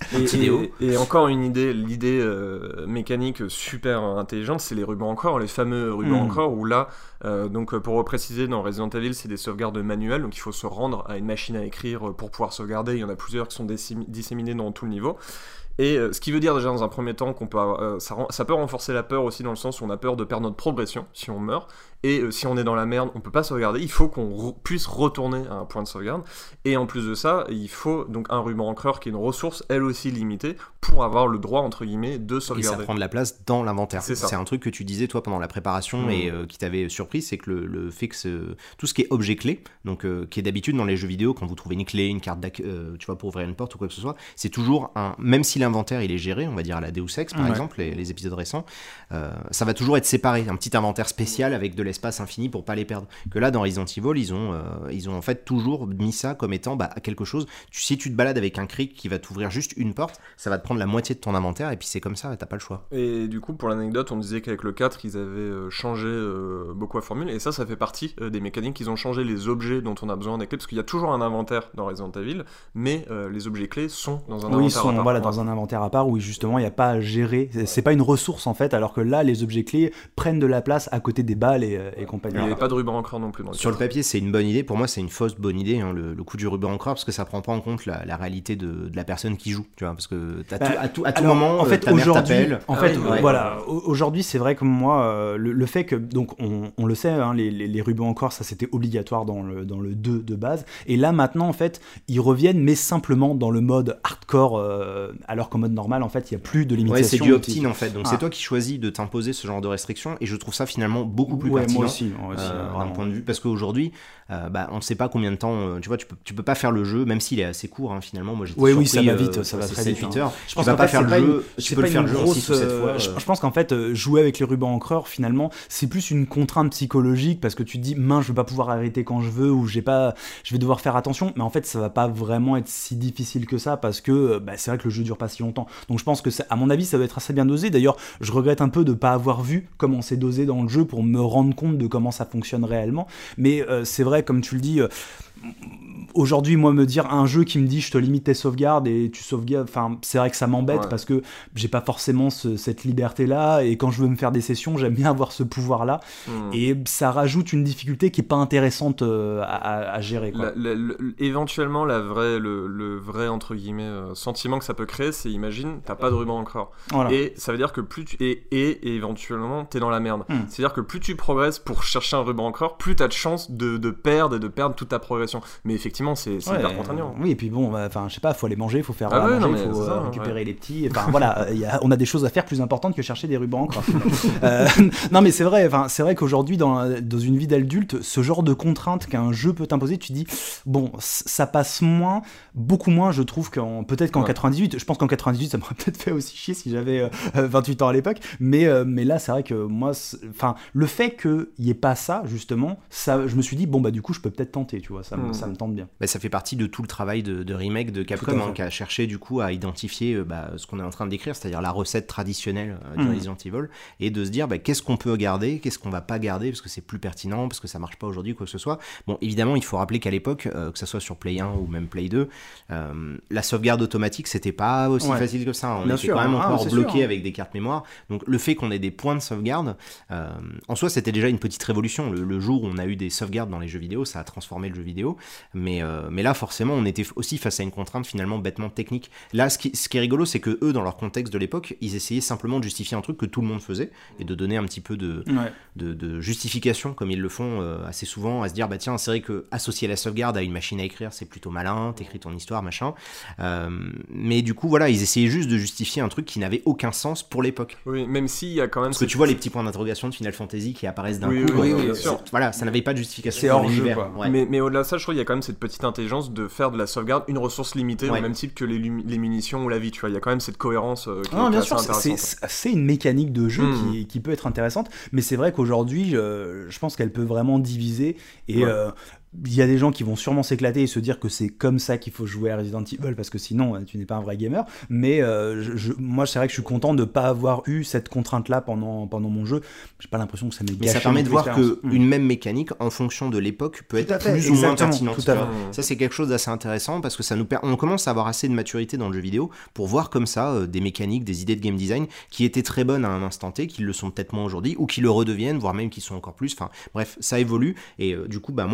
Et encore l'idée mécanique super intelligente, c'est les rubans encore, les fameux rubans encore, où là donc pour préciser, dans Resident Evil, c'est des sauvegardes manuelles, donc il faut se rendre à une machine à écrire pour pouvoir sauvegarder. Il y en a plusieurs qui sont disséminés dans tout le niveau. Et ce qui veut dire déjà dans un premier temps qu'on peut ça peut renforcer la peur aussi, dans le sens où on a peur de perdre notre progression si on meurt. Et si on est dans la merde, on peut pas sauvegarder, il faut qu'on puisse retourner à un point de sauvegarde. Et en plus de ça, il faut donc un ruban encreur qui est une ressource elle aussi limitée pour avoir le droit entre guillemets de sauvegarder. Et ça prend de la place dans l'inventaire. C'est un truc que tu disais toi pendant la préparation et qui t'avait surpris, c'est que le fait que tout ce qui est objet clé, donc qui est d'habitude dans les jeux vidéo quand vous trouvez une clé, une carte tu vois, pour ouvrir une porte ou quoi que ce soit, c'est toujours même si l'inventaire il est géré, on va dire à la Deus Ex par exemple, les épisodes récents, ça va toujours être séparé, un petit inventaire spécial avec de l'espace infini pour pas les perdre. Que là dans Resident Evil ils ont en fait toujours mis ça comme étant quelque chose, si tu te balades avec un cric qui va t'ouvrir juste une porte, ça va te prendre la moitié de ton inventaire et puis c'est comme ça, t'as pas le choix. Et du coup pour l'anecdote, on disait qu'avec le 4 ils avaient changé beaucoup la formule, et ça fait partie des mécaniques. Ils ont changé les objets dont on a besoin des clés, parce qu'il y a toujours un inventaire dans Resident Evil, mais les objets clés sont dans un inventaire à part. Voilà, dans un inventaire à part où justement il n'y a pas à gérer, c'est pas une ressource en fait, alors que là les objets clés prennent de la place à côté des balles et compagnie. Il n'y avait pas de ruban encreur non plus dans le Sur le papier c'est une bonne idée, pour moi c'est une fausse bonne idée, hein, le coup du ruban encreur, parce que ça prend pas en compte la réalité de la personne qui joue, tu vois, parce que à tout moment en fait, ta mère t'appelle. En fait, aujourd'hui c'est vrai que moi le fait que, donc on le sait, hein, les rubans encreur ça c'était obligatoire dans le 2 de base, et là maintenant en fait ils reviennent mais simplement dans le mode hardcore, alors qu'en mode normal en fait il n'y a plus de limitation. Ouais, c'est du opt-in en fait, donc c'est toi qui choisis de t'imposer ce genre de restrictions, et je trouve ça finalement beaucoup plus pertinent. Moi aussi, d'un point de vue, parce qu'aujourd'hui on ne sait pas combien de temps, tu vois, tu peux pas faire le jeu, même s'il est assez court, hein, finalement. Moi j'étais surpris, ça va vite, ça va très vite. 7-8 heures. Je pense tu vas pas faire le jeu, tu peux le faire le jeu en 6 ou 7 fois. Je pense qu'en fait, jouer avec les rubans encreur, finalement, c'est plus une contrainte psychologique, parce que tu te dis, je vais pas pouvoir arrêter quand je veux, ou je vais devoir faire attention, mais en fait, ça va pas vraiment être si difficile que ça, parce que c'est vrai que le jeu dure pas si longtemps. Donc je pense que, à mon avis, ça doit être assez bien dosé. D'ailleurs, je regrette un peu de pas avoir vu comment c'est dosé dans le jeu pour me rendre compte de comment ça fonctionne réellement. Mais c'est vrai, comme tu le dis, aujourd'hui, moi, me dire un jeu qui me dit je te limite tes sauvegardes et tu sauvegardes, enfin, c'est vrai que ça m'embête, parce que j'ai pas forcément cette liberté-là, et quand je veux me faire des sessions, j'aime bien avoir ce pouvoir-là, et ça rajoute une difficulté qui est pas intéressante à gérer, quoi. Éventuellement, le vrai entre guillemets sentiment que ça peut créer, c'est, imagine, t'as pas de ruban encore, et ça veut dire que plus et éventuellement t'es dans la merde. C'est-à-dire que plus tu progresses pour chercher un ruban encore, plus t'as de chances de perdre toute ta progression. Mais effectivement, c'est hyper contraignant. Oui, et puis bon, je sais pas, faut aller manger, faut faire manger, faut récupérer les petits. Enfin voilà, on a des choses à faire plus importantes que chercher des rubans encore. Non, mais c'est vrai qu'aujourd'hui, dans une vie d'adulte, ce genre de contraintes qu'un jeu peut t'imposer, tu dis, bon, ça passe beaucoup moins, je trouve, peut-être qu'en 98. Je pense qu'en 98, ça m'aurait peut-être fait aussi chier si j'avais 28 ans à l'époque. Mais là, c'est vrai que moi, le fait qu'il n'y ait pas ça, justement, je me suis dit, bon, du coup, je peux peut-être tenter, tu vois, ça me tente bien. Ça fait partie de tout le travail de remake de Capcom, qui a cherché du coup à identifier ce qu'on est en train de décrire, c'est-à-dire la recette traditionnelle du Resident Evil, et de se dire qu'est-ce qu'on peut garder, qu'est-ce qu'on va pas garder parce que c'est plus pertinent, parce que ça marche pas aujourd'hui, quoi que ce soit. Bon, évidemment, il faut rappeler qu'à l'époque, que ça soit sur Play 1 ou même Play 2, la sauvegarde automatique, c'était pas aussi facile que ça. On était quand même encore bloqué avec des cartes mémoire. Donc le fait qu'on ait des points de sauvegarde, en soi, c'était déjà une petite révolution. Le jour où on a eu des sauvegardes dans les jeux vidéo, ça a transformé le jeu vidéo. Mais là, forcément, on était aussi face à une contrainte finalement bêtement technique. Là, ce qui est rigolo, c'est que eux, dans leur contexte de l'époque, ils essayaient simplement de justifier un truc que tout le monde faisait, et de donner un petit peu de justification, comme ils le font assez souvent, à se dire, tiens, c'est vrai que associer la sauvegarde à une machine à écrire, c'est plutôt malin, t'écris ton histoire, machin. Mais du coup, voilà, ils essayaient juste de justifier un truc qui n'avait aucun sens pour l'époque. Oui, même s'il y a quand même... Parce que tu vois les petits points d'interrogation de Final Fantasy qui apparaissent d'un coup. Oui, bien sûr. Voilà, ça n'avait pas de justification. C'est hors jeu, quoi. Ouais. Mais au-delà de ça, je trouve qu'il y a quand même cette petite intelligence de faire de la sauvegarde une ressource limitée, au même type que les munitions ou la vie, tu vois. Il y a quand même cette cohérence qui est assez intéressante. C'est une mécanique de jeu qui peut être intéressante, mais c'est vrai qu'aujourd'hui, je pense qu'elle peut vraiment diviser, et il y a des gens qui vont sûrement s'éclater et se dire que c'est comme ça qu'il faut jouer à Resident Evil, parce que sinon tu n'es pas un vrai gamer, mais moi c'est vrai que je suis content de ne pas avoir eu cette contrainte là pendant mon jeu. J'ai pas l'impression que ça m'ait gâché. Mais ça permet de voir qu'une même mécanique en fonction de l'époque peut être plus ou moins pertinente. Ça c'est quelque chose d'assez intéressant, parce que on commence à avoir assez de maturité dans le jeu vidéo pour voir comme ça des mécaniques, des idées de game design qui étaient très bonnes à un instant T, qui le sont peut-être moins aujourd'hui, ou qui le redeviennent, voire même qui sont encore plus, enfin bref, ça évolue. Et du coup moi d'avoir fait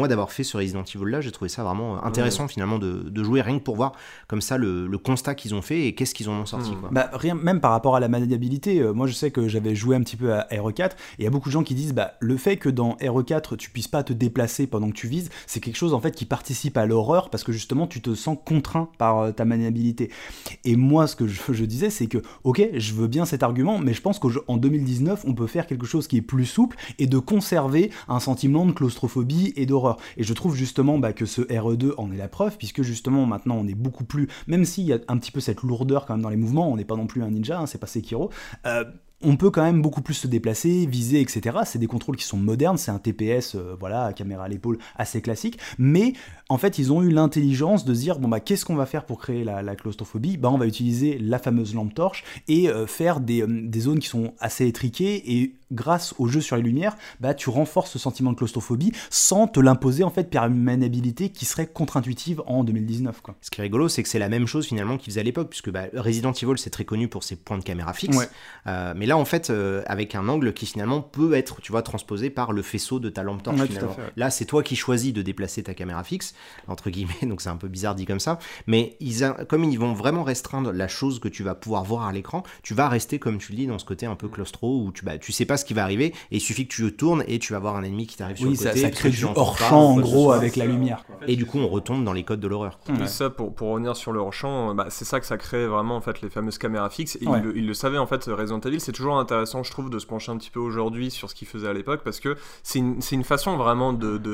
ce Resident Evil là, j'ai trouvé ça vraiment intéressant finalement de jouer rien que pour voir comme ça le constat qu'ils ont fait et qu'est-ce qu'ils en ont sorti quoi. Bah, rien, même par rapport à la maniabilité, moi je sais que j'avais joué un petit peu à RE4 et il y a beaucoup de gens qui disent le fait que dans RE4 tu puisses pas te déplacer pendant que tu vises, c'est quelque chose en fait qui participe à l'horreur parce que justement tu te sens contraint par ta maniabilité. Et moi ce que je disais c'est que ok, je veux bien cet argument, mais je pense qu'en 2019 on peut faire quelque chose qui est plus souple et de conserver un sentiment de claustrophobie et d'horreur. Et je trouve justement que ce RE2 en est la preuve, puisque justement maintenant on est beaucoup plus, même s'il y a un petit peu cette lourdeur quand même dans les mouvements, on n'est pas non plus un ninja, c'est pas Sekiro, on peut quand même beaucoup plus se déplacer, viser, etc. C'est des contrôles qui sont modernes, c'est un TPS, caméra à l'épaule assez classique, mais en fait ils ont eu l'intelligence de se dire qu'est-ce qu'on va faire pour créer la claustrophobie ? On va utiliser la fameuse lampe torche et faire des zones qui sont assez étriquées et grâce au jeu sur les lumières, tu renforces ce sentiment de claustrophobie sans te l'imposer en fait par une maniabilité qui serait contre-intuitive en 2019 quoi. Ce qui est rigolo, c'est que c'est la même chose finalement qu'ils faisaient à l'époque, puisque Resident Evil c'est très connu pour ses points de caméra fixes, mais là en fait avec un angle qui finalement peut être, tu vois, transposé par le faisceau de ta lampe torche finalement. Là c'est toi qui choisis de déplacer ta caméra fixe entre guillemets, donc c'est un peu bizarre dit comme ça, mais comme ils vont vraiment restreindre la chose que tu vas pouvoir voir à l'écran, tu vas rester comme tu le dis dans ce côté un peu claustro où tu sais pas ce qui va arriver et il suffit que tu tournes et tu vas voir un ennemi qui t'arrive sur le côté. Ça crée du hors-champ en gros avec la lumière quoi. Et du coup on retombe dans les codes de l'horreur. Et ça pour revenir sur le hors-champ, c'est ça que ça crée vraiment en fait les fameuses caméras fixes et il le savait en fait. Resident Evil, c'est toujours intéressant je trouve de se pencher un petit peu aujourd'hui sur ce qu'il faisait à l'époque parce que c'est une façon vraiment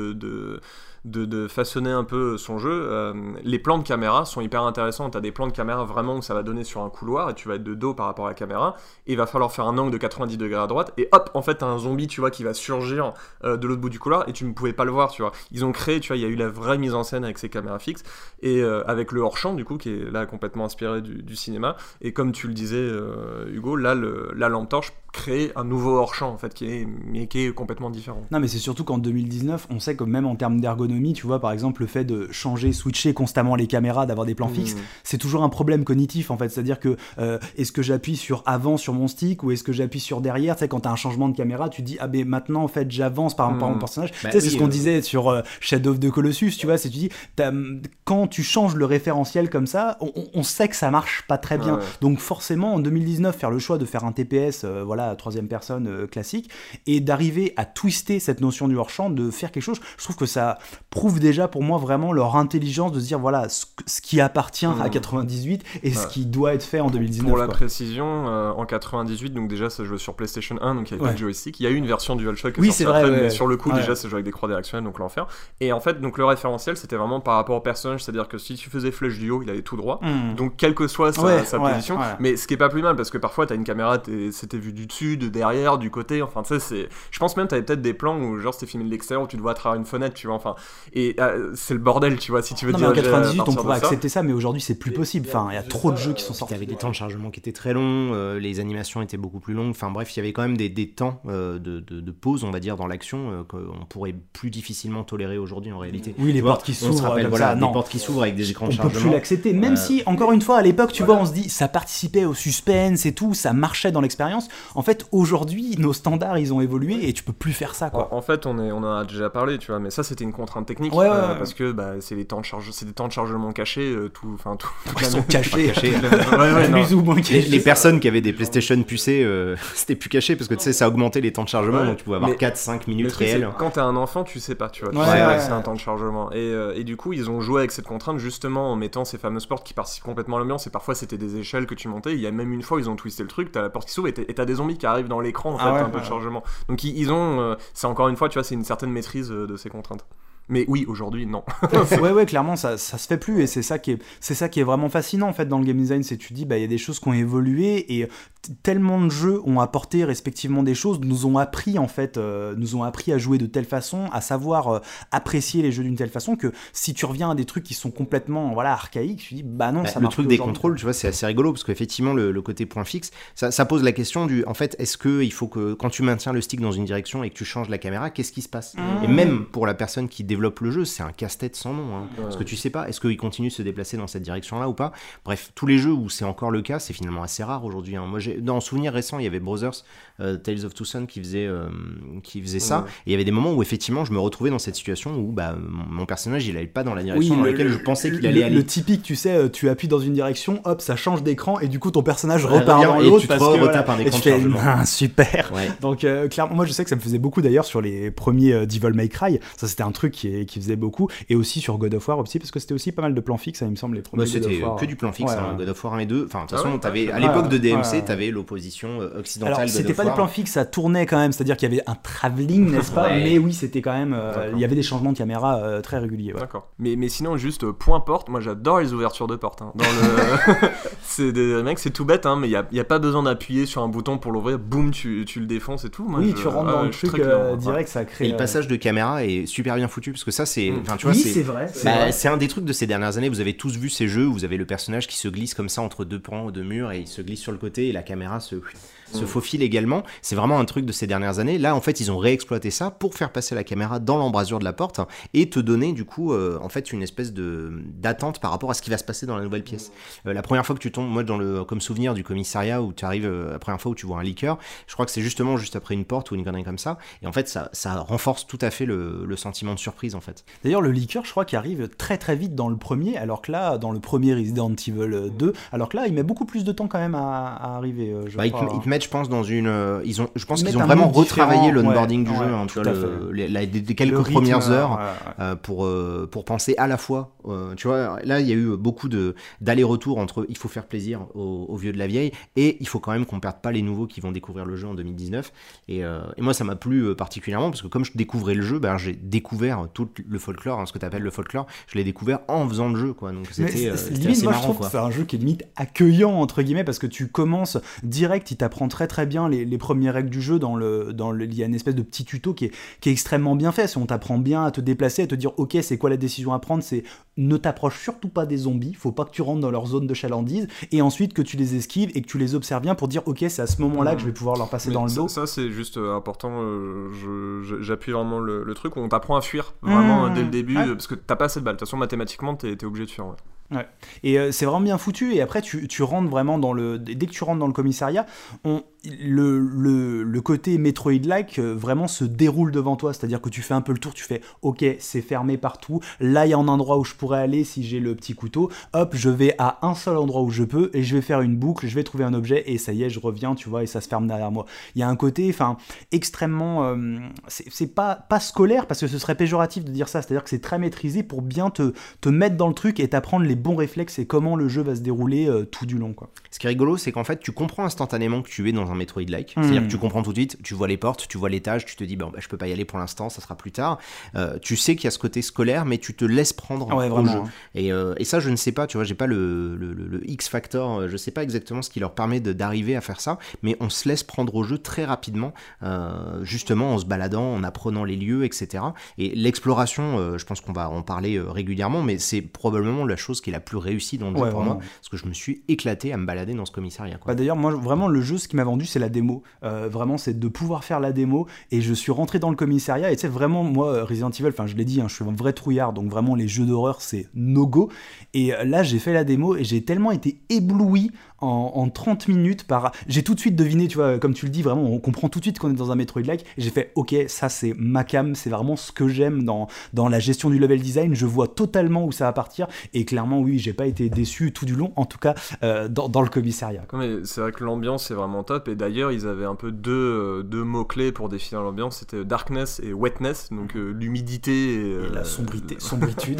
de façonner un peu son jeu. Les plans de caméra sont hyper intéressants. T'as des plans de caméra vraiment où ça va donner sur un couloir et tu vas être de dos par rapport à la caméra et il va falloir faire un angle de 90 degrés à droite et hop, en fait t'as un zombie tu vois qui va surgir de l'autre bout du couloir et tu ne pouvais pas le voir tu vois. Ils ont créé, tu vois, il y a eu la vraie mise en scène avec ces caméras fixes et avec le hors-champ du coup qui est là complètement inspiré du cinéma et comme tu le disais Hugo, là la lampe torche crée un nouveau hors-champ en fait qui est complètement différent. Non mais c'est surtout qu'en 2019 on sait que même en termes d'ergonomie, tu vois par exemple le fait de switcher constamment les caméras, d'avoir des plans fixes, c'est toujours un problème cognitif en fait, c'est-à-dire que est-ce que j'appuie sur avant sur mon stick ou est-ce que j'appuie sur derrière, tu sais quand t'as un changement de caméra tu dis maintenant en fait j'avance par rapport à mon personnage, tu sais c'est ce qu'on disait sur Shadow of the Colossus, tu vois, c'est tu dis quand tu changes le référentiel comme ça, on sait que ça marche pas très bien, donc forcément en 2019 faire le choix de faire un TPS troisième personne classique et d'arriver à twister cette notion du hors-champ, de faire quelque chose, je trouve que ça prouve déjà pour moi vraiment leur intelligence de se dire voilà ce qui appartient à 98 et ce qui doit être fait en 2019. Pour la précision, en 98, donc déjà ça jouait sur PlayStation 1, donc il y avait pas de joystick, il y a eu une version DualShock qui est sortie après, mais sur le coup déjà ça jouait avec des croix directionnelles, donc l'enfer. Et en fait donc le référentiel c'était vraiment par rapport au personnage, c'est-à-dire que si tu faisais flèche du haut il allait tout droit, donc quelle que soit sa position, mais ce qui est pas plus mal parce que parfois t'as une caméra, c'était vu du dessus, de derrière, du côté, enfin tu sais, je pense même t'avais peut-être des plans où genre c'était filmé de l'extérieur où tu te vois à travers une fenêtre, tu vois, enfin, et c'est le bordel, tu vois, si tu veux dire. En 98 on pourrait accepter ça, mais aujourd'hui c'est plus possible, enfin il y a trop de jeux qui sont sortis. Il y avait des temps de chargement qui étaient très longs, les animations étaient beaucoup plus longues, enfin bref, il y avait quand même des temps de pause, on va dire, dans l'action qu'on pourrait plus difficilement tolérer aujourd'hui en réalité. Oui, les portes qui s'ouvrent, des portes qui s'ouvrent avec des écrans de chargement. On peut plus l'accepter, même si, encore une fois, à l'époque, tu vois, on se dit, ça participait au suspense et tout, ça marchait dans l'expérience. En fait, aujourd'hui, nos standards, ils ont évolué et tu peux plus faire ça, quoi. En fait, on en a déjà parlé, tu vois, mais ça, c'était une contrainte technique, parce que c'est des temps de chargement cachés, Ils sont cachés. Les personnes qui avaient des PlayStation pucées, c'était plus caché parce que tu sais, ça augmentait les temps de chargement, donc tu pouvais avoir 4-5 minutes réelles. Quand t'es un enfant, tu sais pas, tu vois, c'est un temps de chargement. Et du coup, ils ont joué avec cette contrainte justement en mettant ces fameuses portes qui participent complètement à l'ambiance. Et parfois, c'était des échelles que tu montais. Il y a même une fois, ils ont twisté le truc. T'as la porte qui s'ouvre et t'as des zombies qui arrivent dans l'écran, en fait, un peu de chargement. Donc ils ont, c'est encore une fois, tu vois, c'est une certaine maîtrise de ces contraintes. Mais oui, aujourd'hui, non. ouais, clairement, ça se fait plus, et c'est ça qui est vraiment fascinant en fait dans le game design, c'est que tu dis, il y a des choses qui ont évolué, et tellement de jeux ont apporté respectivement des choses, nous ont appris à jouer de telle façon, à savoir apprécier les jeux d'une telle façon, que si tu reviens à des trucs qui sont complètement archaïques, tu dis, non, ça marche. Le truc des contrôles, tu vois, c'est assez rigolo, parce qu'effectivement, le côté point fixe, ça pose la question en fait, est-ce qu'il faut que, quand tu maintiens le stick dans une direction et que tu changes la caméra, qu'est-ce qui se passe ? Et même pour la personne qui développes le jeu, c'est un casse-tête sans nom. Hein. Parce que tu sais pas, est-ce qu'ils continuent de se déplacer dans cette direction-là ou pas. Bref, tous les jeux où c'est encore le cas, c'est finalement assez rare aujourd'hui. Hein. Moi, dans souvenir récent, il y avait Brothers, Tales of Two Sons qui faisait ça. Et il y avait des moments où effectivement, je me retrouvais dans cette situation où mon personnage, il allait pas dans la direction dans laquelle je pensais qu'il allait aller. Le typique, tu sais, tu appuies dans une direction, hop, ça change d'écran et du coup ton personnage repart dans l'autre et tu retapes un écran de chargement. Super. Ouais. Donc clairement, moi je sais que ça me faisait beaucoup d'ailleurs sur les premiers Devil May Cry. Ça c'était un truc qui faisait beaucoup, et aussi sur God of War aussi, parce que c'était aussi pas mal de plans fixes, il me semble, les premiers. C'était que du plan fixe, God of War 1 et 2. Enfin de toute façon, t'avais à l'époque de DMC, t'avais l'opposition occidentale. Alors c'était pas des plans fixes, ça tournait quand même, c'est-à-dire qu'il y avait un travelling, n'est-ce pas? Mais oui, c'était quand même, il y avait des changements de caméra très réguliers. Ouais. D'accord. Mais sinon, juste point porte, moi j'adore les ouvertures de porte. Hein. Dans le... c'est tout bête, hein, mais il n'y a pas besoin d'appuyer sur un bouton pour l'ouvrir, boum, tu le défonces et tout. Moi, tu rentres dans le truc direct, ça crée. Et le passage de caméra est super bien foutu, parce que ça, c'est. Tu vois, c'est vrai. C'est un des trucs de ces dernières années. Vous avez tous vu ces jeux où vous avez le personnage qui se glisse comme ça entre deux pans, deux murs, et il se glisse sur le côté, et la caméra se faufile également. C'est vraiment un truc de ces dernières années. Là, en fait, ils ont réexploité ça pour faire passer la caméra dans l'embrasure de la porte et te donner, du coup, en fait, une espèce d'attente par rapport à ce qui va se passer dans la nouvelle pièce. La première fois que tu tombes, moi, comme souvenir du commissariat où tu arrives, la première fois où tu vois un liqueur, je crois que c'est justement juste après une porte ou une connerie comme ça. Et en fait, ça renforce tout à fait le sentiment de surprise, en fait. D'ailleurs, le liqueur, je crois qu'il arrive très très vite dans le premier, alors que là, dans le premier Resident Evil 2, alors que là, il met beaucoup plus de temps quand même à arriver. Ils te mettent, je pense, dans une. Je pense qu'ils ont vraiment retravaillé l'onboarding du jeu, hein, tu vois, les quelques premières heures pour penser à la fois. Tu vois, là, il y a eu beaucoup d'aller-retour entre il faut faire plaisir aux vieux de la vieille et il faut quand même qu'on perde pas les nouveaux qui vont découvrir le jeu en 2019. Et moi, ça m'a plu particulièrement parce que comme je découvrais le jeu, j'ai découvert tout le folklore, hein, ce que tu appelles le folklore, je l'ai découvert en faisant le jeu, quoi. Donc c'était limite, assez moi, marrant, je trouve quoi. Que c'est un jeu qui est limite accueillant entre guillemets parce que tu commences direct, il t'apprend très très bien les premières règles du jeu. Il y a une espèce de petit tuto qui est extrêmement bien fait. On t'apprend bien à te déplacer, à te dire ok, c'est quoi la décision à prendre, c'est ne t'approche surtout pas des zombies, faut pas que tu rentres dans leur zone de chalandise, et ensuite que tu les esquives et que tu les observes bien pour dire ok, c'est à ce moment-là que je vais pouvoir leur passer dans le dos. Ça c'est juste important, j'appuie vraiment le truc où on t'apprend à fuir vraiment dès le début, parce que t'as pas assez de balles. De toute façon, mathématiquement, t'es obligé de fuir. Ouais. Et c'est vraiment bien foutu, et après tu rentres vraiment dès que tu rentres dans le commissariat, le côté Metroid-like vraiment se déroule devant toi, c'est-à-dire que tu fais un peu le tour, tu fais ok, c'est fermé partout, là il y a un endroit où je pourrais aller si j'ai le petit couteau, hop, je vais à un seul endroit où je peux et je vais faire une boucle, je vais trouver un objet et ça y est, je reviens, tu vois, et ça se ferme derrière moi. Il y a un côté extrêmement c'est pas scolaire parce que ce serait péjoratif de dire ça, c'est-à-dire que c'est très maîtrisé pour bien te mettre dans le truc et t'apprendre les bons réflexes et comment le jeu va se dérouler tout du long, quoi. Ce qui est rigolo, c'est qu'en fait tu comprends instantanément que tu es dans un Metroid-like, c'est-à-dire que tu comprends tout de suite, tu vois les portes, tu vois l'étage, tu te dis je peux pas y aller pour l'instant, ça sera plus tard. Tu sais qu'il y a ce côté scolaire, mais tu te laisses prendre au jeu. Et ça, je ne sais pas, tu vois, j'ai pas le X Factor, je sais pas exactement ce qui leur permet d'arriver à faire ça, mais on se laisse prendre au jeu très rapidement, justement en se baladant, en apprenant les lieux, etc. Et l'exploration, je pense qu'on va en parler régulièrement, mais c'est probablement la chose qui est la plus réussie dans le jeu pour moi, parce que je me suis éclaté à me balader dans ce commissariat, quoi. D'ailleurs, moi, vraiment, le jeu, ce qui m'a vendu, c'est la démo. Vraiment, c'est de pouvoir faire la démo, et je suis rentré dans le commissariat, et tu sais, vraiment, moi, Resident Evil, je l'ai dit, je suis un vrai trouillard, donc vraiment, les jeux d'horreur, c'est no-go. Et là, j'ai fait la démo, et j'ai tellement été ébloui en 30 minutes j'ai tout de suite deviné, tu vois, comme tu le dis, vraiment, on comprend tout de suite qu'on est dans un Metroid-like, et j'ai fait, ok, ça, c'est ma cam, c'est vraiment ce que j'aime dans la gestion du level design, je vois totalement où ça va partir, et clairement, oui, j'ai pas été déçu tout du long, en tout cas, dans le commissariat. Mais c'est vrai que l'ambiance est vraiment top, et d'ailleurs, ils avaient un peu deux mots-clés pour définir l'ambiance, c'était darkness et wetness, donc l'humidité et la sombritude.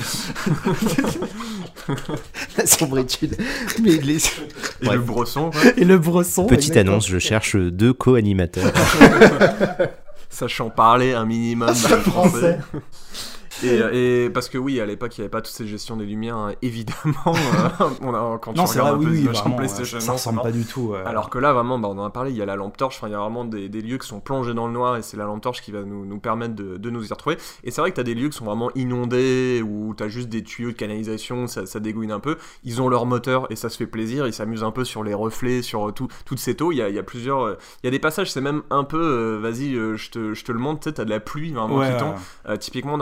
La sombritude. Et le bresson. Et le bresson. Petite annonce, je cherche 2 co-animateurs. Sachant parler un minimum de français. Et parce que oui, à l'époque, il n'y avait pas toute cette gestion des lumières, hein, évidemment. Quand tu regardes un peu les images sur PlayStation, ça ressemble pas du tout. Alors que là, vraiment, on en a parlé, il y a la lampe torche, il y a vraiment des lieux qui sont plongés dans le noir, et c'est la lampe torche qui va nous permettre de nous y retrouver. Et c'est vrai que tu as des lieux qui sont vraiment inondés, où tu as juste des tuyaux de canalisation, ça dégouine un peu. Ils ont leur moteur, et ça se fait plaisir, ils s'amusent un peu sur les reflets, sur toutes ces eaux. Il y a plusieurs... Il y a des passages, c'est même un peu... vas-y, je te le montre, tu sais, tu as de la pluie vraiment qui tombe. Typiquement, dans la run de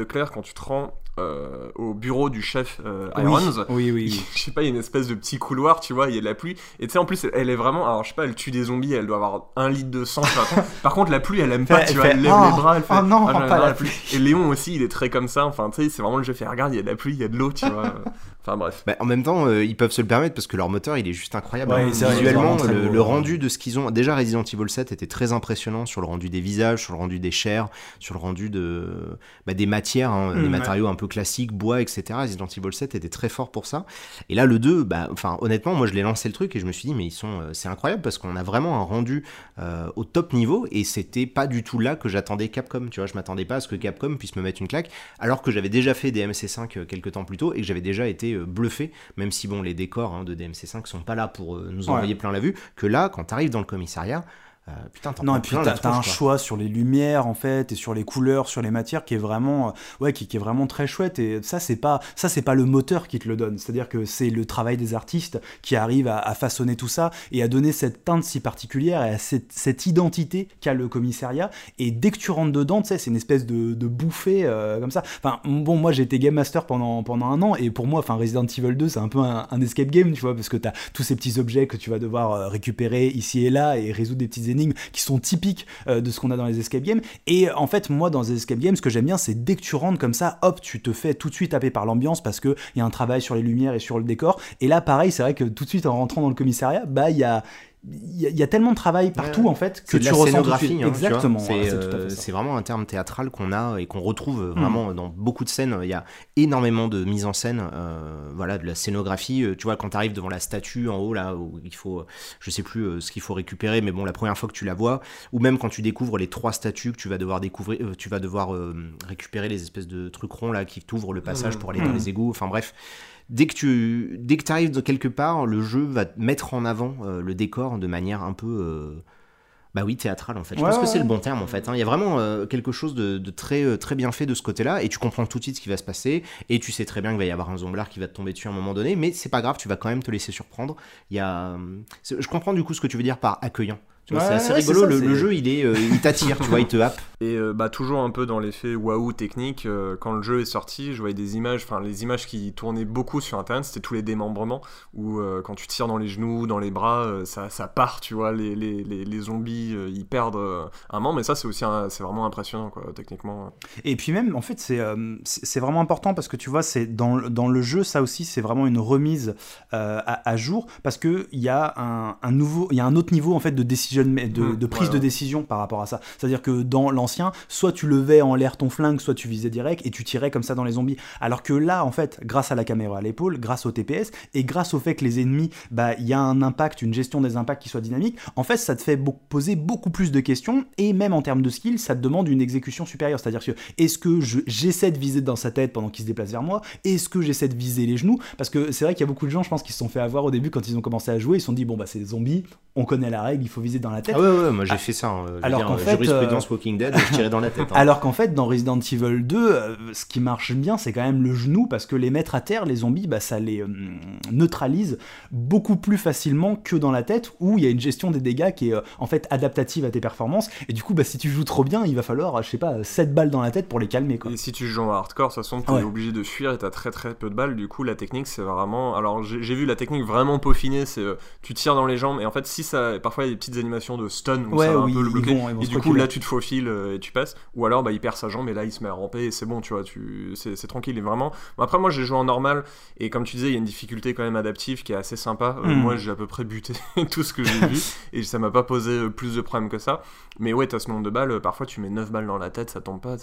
Leclerc, quand tu te rends au bureau du chef Irons, oui. Je sais pas, il y a une espèce de petit couloir, tu vois, il y a de la pluie, et tu sais, en plus, elle est vraiment, alors je sais pas, elle tue des zombies, elle doit avoir 1 litre de sang, par contre, la pluie, elle aime pas, tu vois, elle lève les bras, elle fait, oh non, pas la pluie. Et Léon aussi, il est très comme ça, enfin, tu sais, c'est vraiment le jeu fait, regarde, il y a de la pluie, il y a de l'eau, tu vois. Enfin bref. En même temps, ils peuvent se le permettre parce que leur moteur, il est juste incroyable. Ouais, visuellement, le rendu de ce qu'ils ont. Déjà, Resident Evil 7 était très impressionnant sur le rendu des visages, sur le rendu des chairs, sur le rendu des matières, des matériaux un peu classiques, bois, etc. Resident Evil 7 était très fort pour ça. Et là, le 2, honnêtement, moi, je l'ai lancé le truc et je me suis dit, mais c'est incroyable parce qu'on a vraiment un rendu au top niveau et c'était pas du tout là que j'attendais Capcom. Tu vois, je m'attendais pas à ce que Capcom puisse me mettre une claque, alors que j'avais déjà fait DMC5 quelques temps plus tôt et que j'avais déjà été bluffé, même si les décors de DMC5 sont pas là pour nous envoyer plein la vue, que là, quand t'arrives dans le commissariat, putain, non, et puis t'as un choix sur les lumières en fait et sur les couleurs, sur les matières qui est vraiment qui est vraiment très chouette, et ça c'est pas le moteur qui te le donne, c'est-à-dire que c'est le travail des artistes qui arrivent à façonner tout ça et à donner cette teinte si particulière et à cette identité qu'a le commissariat, et dès que tu rentres dedans, tu sais, c'est une espèce de bouffée comme ça. Enfin bon, moi j'ai été game master pendant 1 an, et pour moi Resident Evil 2 c'est un peu un escape game, tu vois, parce que t'as tous ces petits objets que tu vas devoir récupérer ici et là et résoudre des petites énigmes qui sont typiques de ce qu'on a dans les escape games. Et en fait, moi, dans les escape games, ce que j'aime bien, c'est dès que tu rentres comme ça, hop, tu te fais tout de suite taper par l'ambiance parce qu'il y a un travail sur les lumières et sur le décor. Et là, pareil, c'est vrai que tout de suite, en rentrant dans le commissariat, il y a tellement de travail partout en fait que tu ressens tout de suite. Exactement. C'est vraiment un terme théâtral qu'on a et qu'on retrouve vraiment dans beaucoup de scènes. Il y a énormément de mise en scène, de la scénographie. Tu vois, quand tu arrives devant la statue en haut là où il faut, je sais plus ce qu'il faut récupérer, mais bon, la première fois que tu la vois, ou même quand tu découvres les 3 statues que tu vas devoir découvrir, tu vas devoir récupérer les espèces de trucs ronds là qui t'ouvrent le passage pour aller dans les égouts. Enfin bref. Dès que tu arrives de quelque part, le jeu va te mettre en avant le décor de manière un peu théâtrale en fait. Je pense que c'est le bon terme en fait. Il y a vraiment quelque chose de très, très bien fait de ce côté-là, et tu comprends tout de suite ce qui va se passer, et tu sais très bien qu'il va y avoir un zomblard qui va te tomber dessus à un moment donné, mais c'est pas grave, tu vas quand même te laisser surprendre. Je comprends du coup ce que tu veux dire par accueillant. C'est assez rigolo, le jeu il t'attire, tu vois, il te happe. Et toujours un peu dans l'effet waouh technique, quand le jeu est sorti, je voyais des images, les images qui tournaient beaucoup sur internet, c'était tous les démembrements, où quand tu tires dans les genoux, dans les bras, ça part, tu vois, les zombies, ils perdent un membre, mais ça c'est vraiment impressionnant quoi, techniquement. Et puis même, en fait, c'est vraiment important parce que tu vois, c'est dans le jeu, ça aussi, c'est vraiment une remise à jour, parce qu'il y a un autre niveau en fait de décision, de prise de décision par rapport à ça. C'est-à-dire que dans l'ancien, soit tu levais en l'air ton flingue, soit tu visais direct et tu tirais comme ça dans les zombies. Alors que là, en fait, grâce à la caméra à l'épaule, grâce au TPS et grâce au fait que les ennemis, il y a un impact, une gestion des impacts qui soit dynamique, en fait, ça te fait poser beaucoup plus de questions, et même en termes de skill, ça te demande une exécution supérieure. C'est-à-dire que est-ce que j'essaie de viser dans sa tête pendant qu'il se déplace vers moi? Est-ce que j'essaie de viser les genoux? Parce que c'est vrai qu'il y a beaucoup de gens, je pense, qui se sont fait avoir au début quand ils ont commencé à jouer. Ils se sont dit, c'est des zombies, on connaît la règle, il faut viser dans la tête. Ah ouais, moi j'ai fait ça. Alors qu'en fait, jurisprudence Walking Dead, je tirais dans la tête. Alors qu'en fait, dans Resident Evil 2, ce qui marche bien, c'est quand même le genou, parce que les mettre à terre, les zombies, ça les neutralise beaucoup plus facilement que dans la tête, où il y a une gestion des dégâts qui est en fait adaptative à tes performances. Et du coup, si tu joues trop bien, il va falloir, 7 balles dans la tête pour les calmer, quoi. Et si tu joues en hardcore, de toute façon, tu es obligé de fuir et t'as très très peu de balles. Du coup, la technique, c'est vraiment. Alors, j'ai vu la technique vraiment peaufinée, c'est tu tires dans les jambes, et en fait, si ça. Parfois, il y a des petites animations de stun où ça va un peu le bloquer. Et du coup, là, tu te faufiles et tu passes. Ou alors, il perd sa jambe et là, il se met à ramper et c'est bon, tu vois, c'est tranquille. Et vraiment. Après, moi, j'ai joué en normal, et comme tu disais, il y a une difficulté quand même adaptive qui est assez sympa. Moi, j'ai à peu près buté tout ce que j'ai vu et ça m'a pas posé plus de problèmes que ça. Mais ouais, t'as ce nombre de balles, parfois tu mets 9 balles dans la tête, ça tombe pas.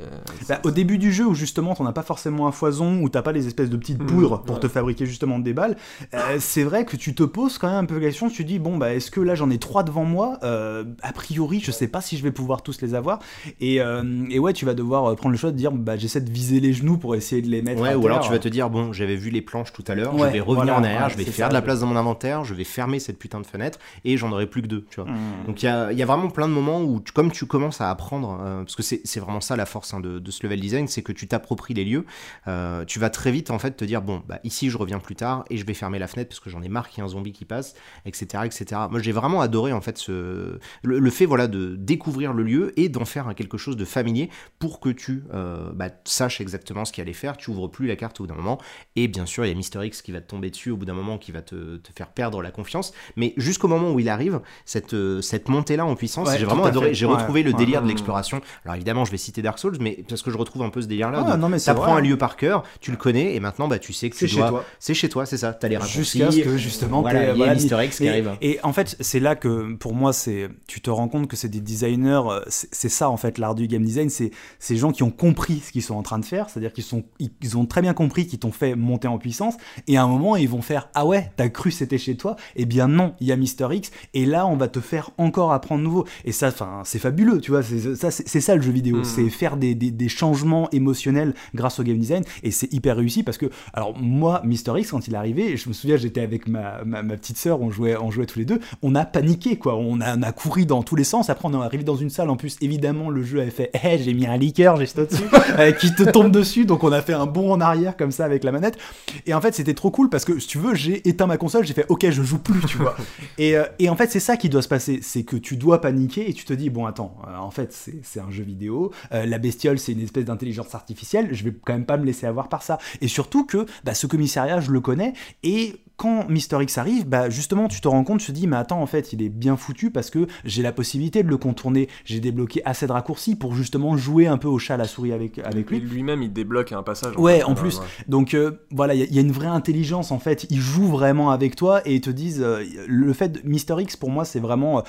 Au début du jeu, où justement t'en as pas forcément un foison, où t'as pas les espèces de petites poudres pour te fabriquer justement des balles, c'est vrai que tu te poses quand même un peu la question, tu te dis, est-ce que là j'en ai 3 devant moi, a priori je sais pas si je vais pouvoir tous les avoir, et ouais, tu vas devoir prendre le choix de dire, j'essaie de viser les genoux pour essayer de les mettre à terre. Ou alors tu vas te dire, j'avais vu les planches tout à l'heure, je vais revenir en arrière, je vais faire de la place dans mon inventaire, je vais fermer cette putain de fenêtre, et j'en aurai plus que 2, tu vois. Donc il y a vraiment plein de moments où, comme tu commences à apprendre, parce que c'est vraiment ça la force de ce level design, c'est que tu t'appropries les lieux, tu vas très vite en fait te dire, ici je reviens plus tard, et je vais fermer la fenêtre parce que j'en ai marre qu'il y ait un zombie qui passe, etc. Moi j'ai vraiment adoré en en fait le fait voilà de découvrir le lieu et d'en faire quelque chose de familier pour que tu saches exactement ce qu'il allait faire, tu ouvres plus la carte au bout d'un moment, et bien sûr il y a Mister X qui va te tomber dessus au bout d'un moment, qui va te faire perdre la confiance, mais jusqu'au moment où il arrive, cette montée là en puissance, j'ai vraiment adoré, j'ai retrouvé le délire de l'exploration. Alors évidemment je vais citer Dark Souls, mais parce que je retrouve un peu ce délire là, t'apprends un lieu par cœur, tu le connais, et maintenant tu sais que c'est chez toi, c'est ça, t'as les raccourcis, jusqu'à ce que justement il y a Mister X qui arrive. Et en fait c'est là que pour moi tu te rends compte que c'est des designers, c'est ça en fait l'art du game design, c'est ces gens qui ont compris ce qu'ils sont en train de faire, c'est-à-dire qu'ils ont très bien compris qu'ils t'ont fait monter en puissance, et à un moment ils vont faire ah ouais t'as cru c'était chez toi, et bien non, il y a Mister X, et là on va te faire encore apprendre nouveau, et ça c'est fabuleux, tu vois, c'est ça le jeu vidéo, c'est faire des changements émotionnels grâce au game design, et c'est hyper réussi parce que alors moi Mister X quand il est arrivé, je me souviens j'étais avec ma petite sœur, on jouait tous les deux, on a paniqué quoi, on a couru dans tous les sens, après on est arrivé dans une salle, en plus évidemment le jeu avait fait j'ai mis un liqueur juste au-dessus qui te tombe dessus, donc on a fait un bond en arrière comme ça avec la manette, et en fait c'était trop cool parce que si tu veux j'ai éteint ma console, j'ai fait ok je joue plus, tu vois, et en fait c'est ça qui doit se passer, c'est que tu dois paniquer et tu te dis bon attends, en fait c'est un jeu vidéo, la bestiole c'est une espèce d'intelligence artificielle, je vais quand même pas me laisser avoir par ça, et surtout que ce commissariat je le connais, et quand Mister X arrive, justement tu te rends compte, tu te dis mais attends en fait il est bien foutu parce que j'ai la possibilité de le contourner, j'ai débloqué assez de raccourcis pour justement jouer un peu au chat à la souris avec lui. Et lui-même il débloque un passage. En plus. Ouais. Donc voilà, il y a une vraie intelligence en fait, ils jouent vraiment avec toi et ils te disent le fait de Mister X pour moi c'est vraiment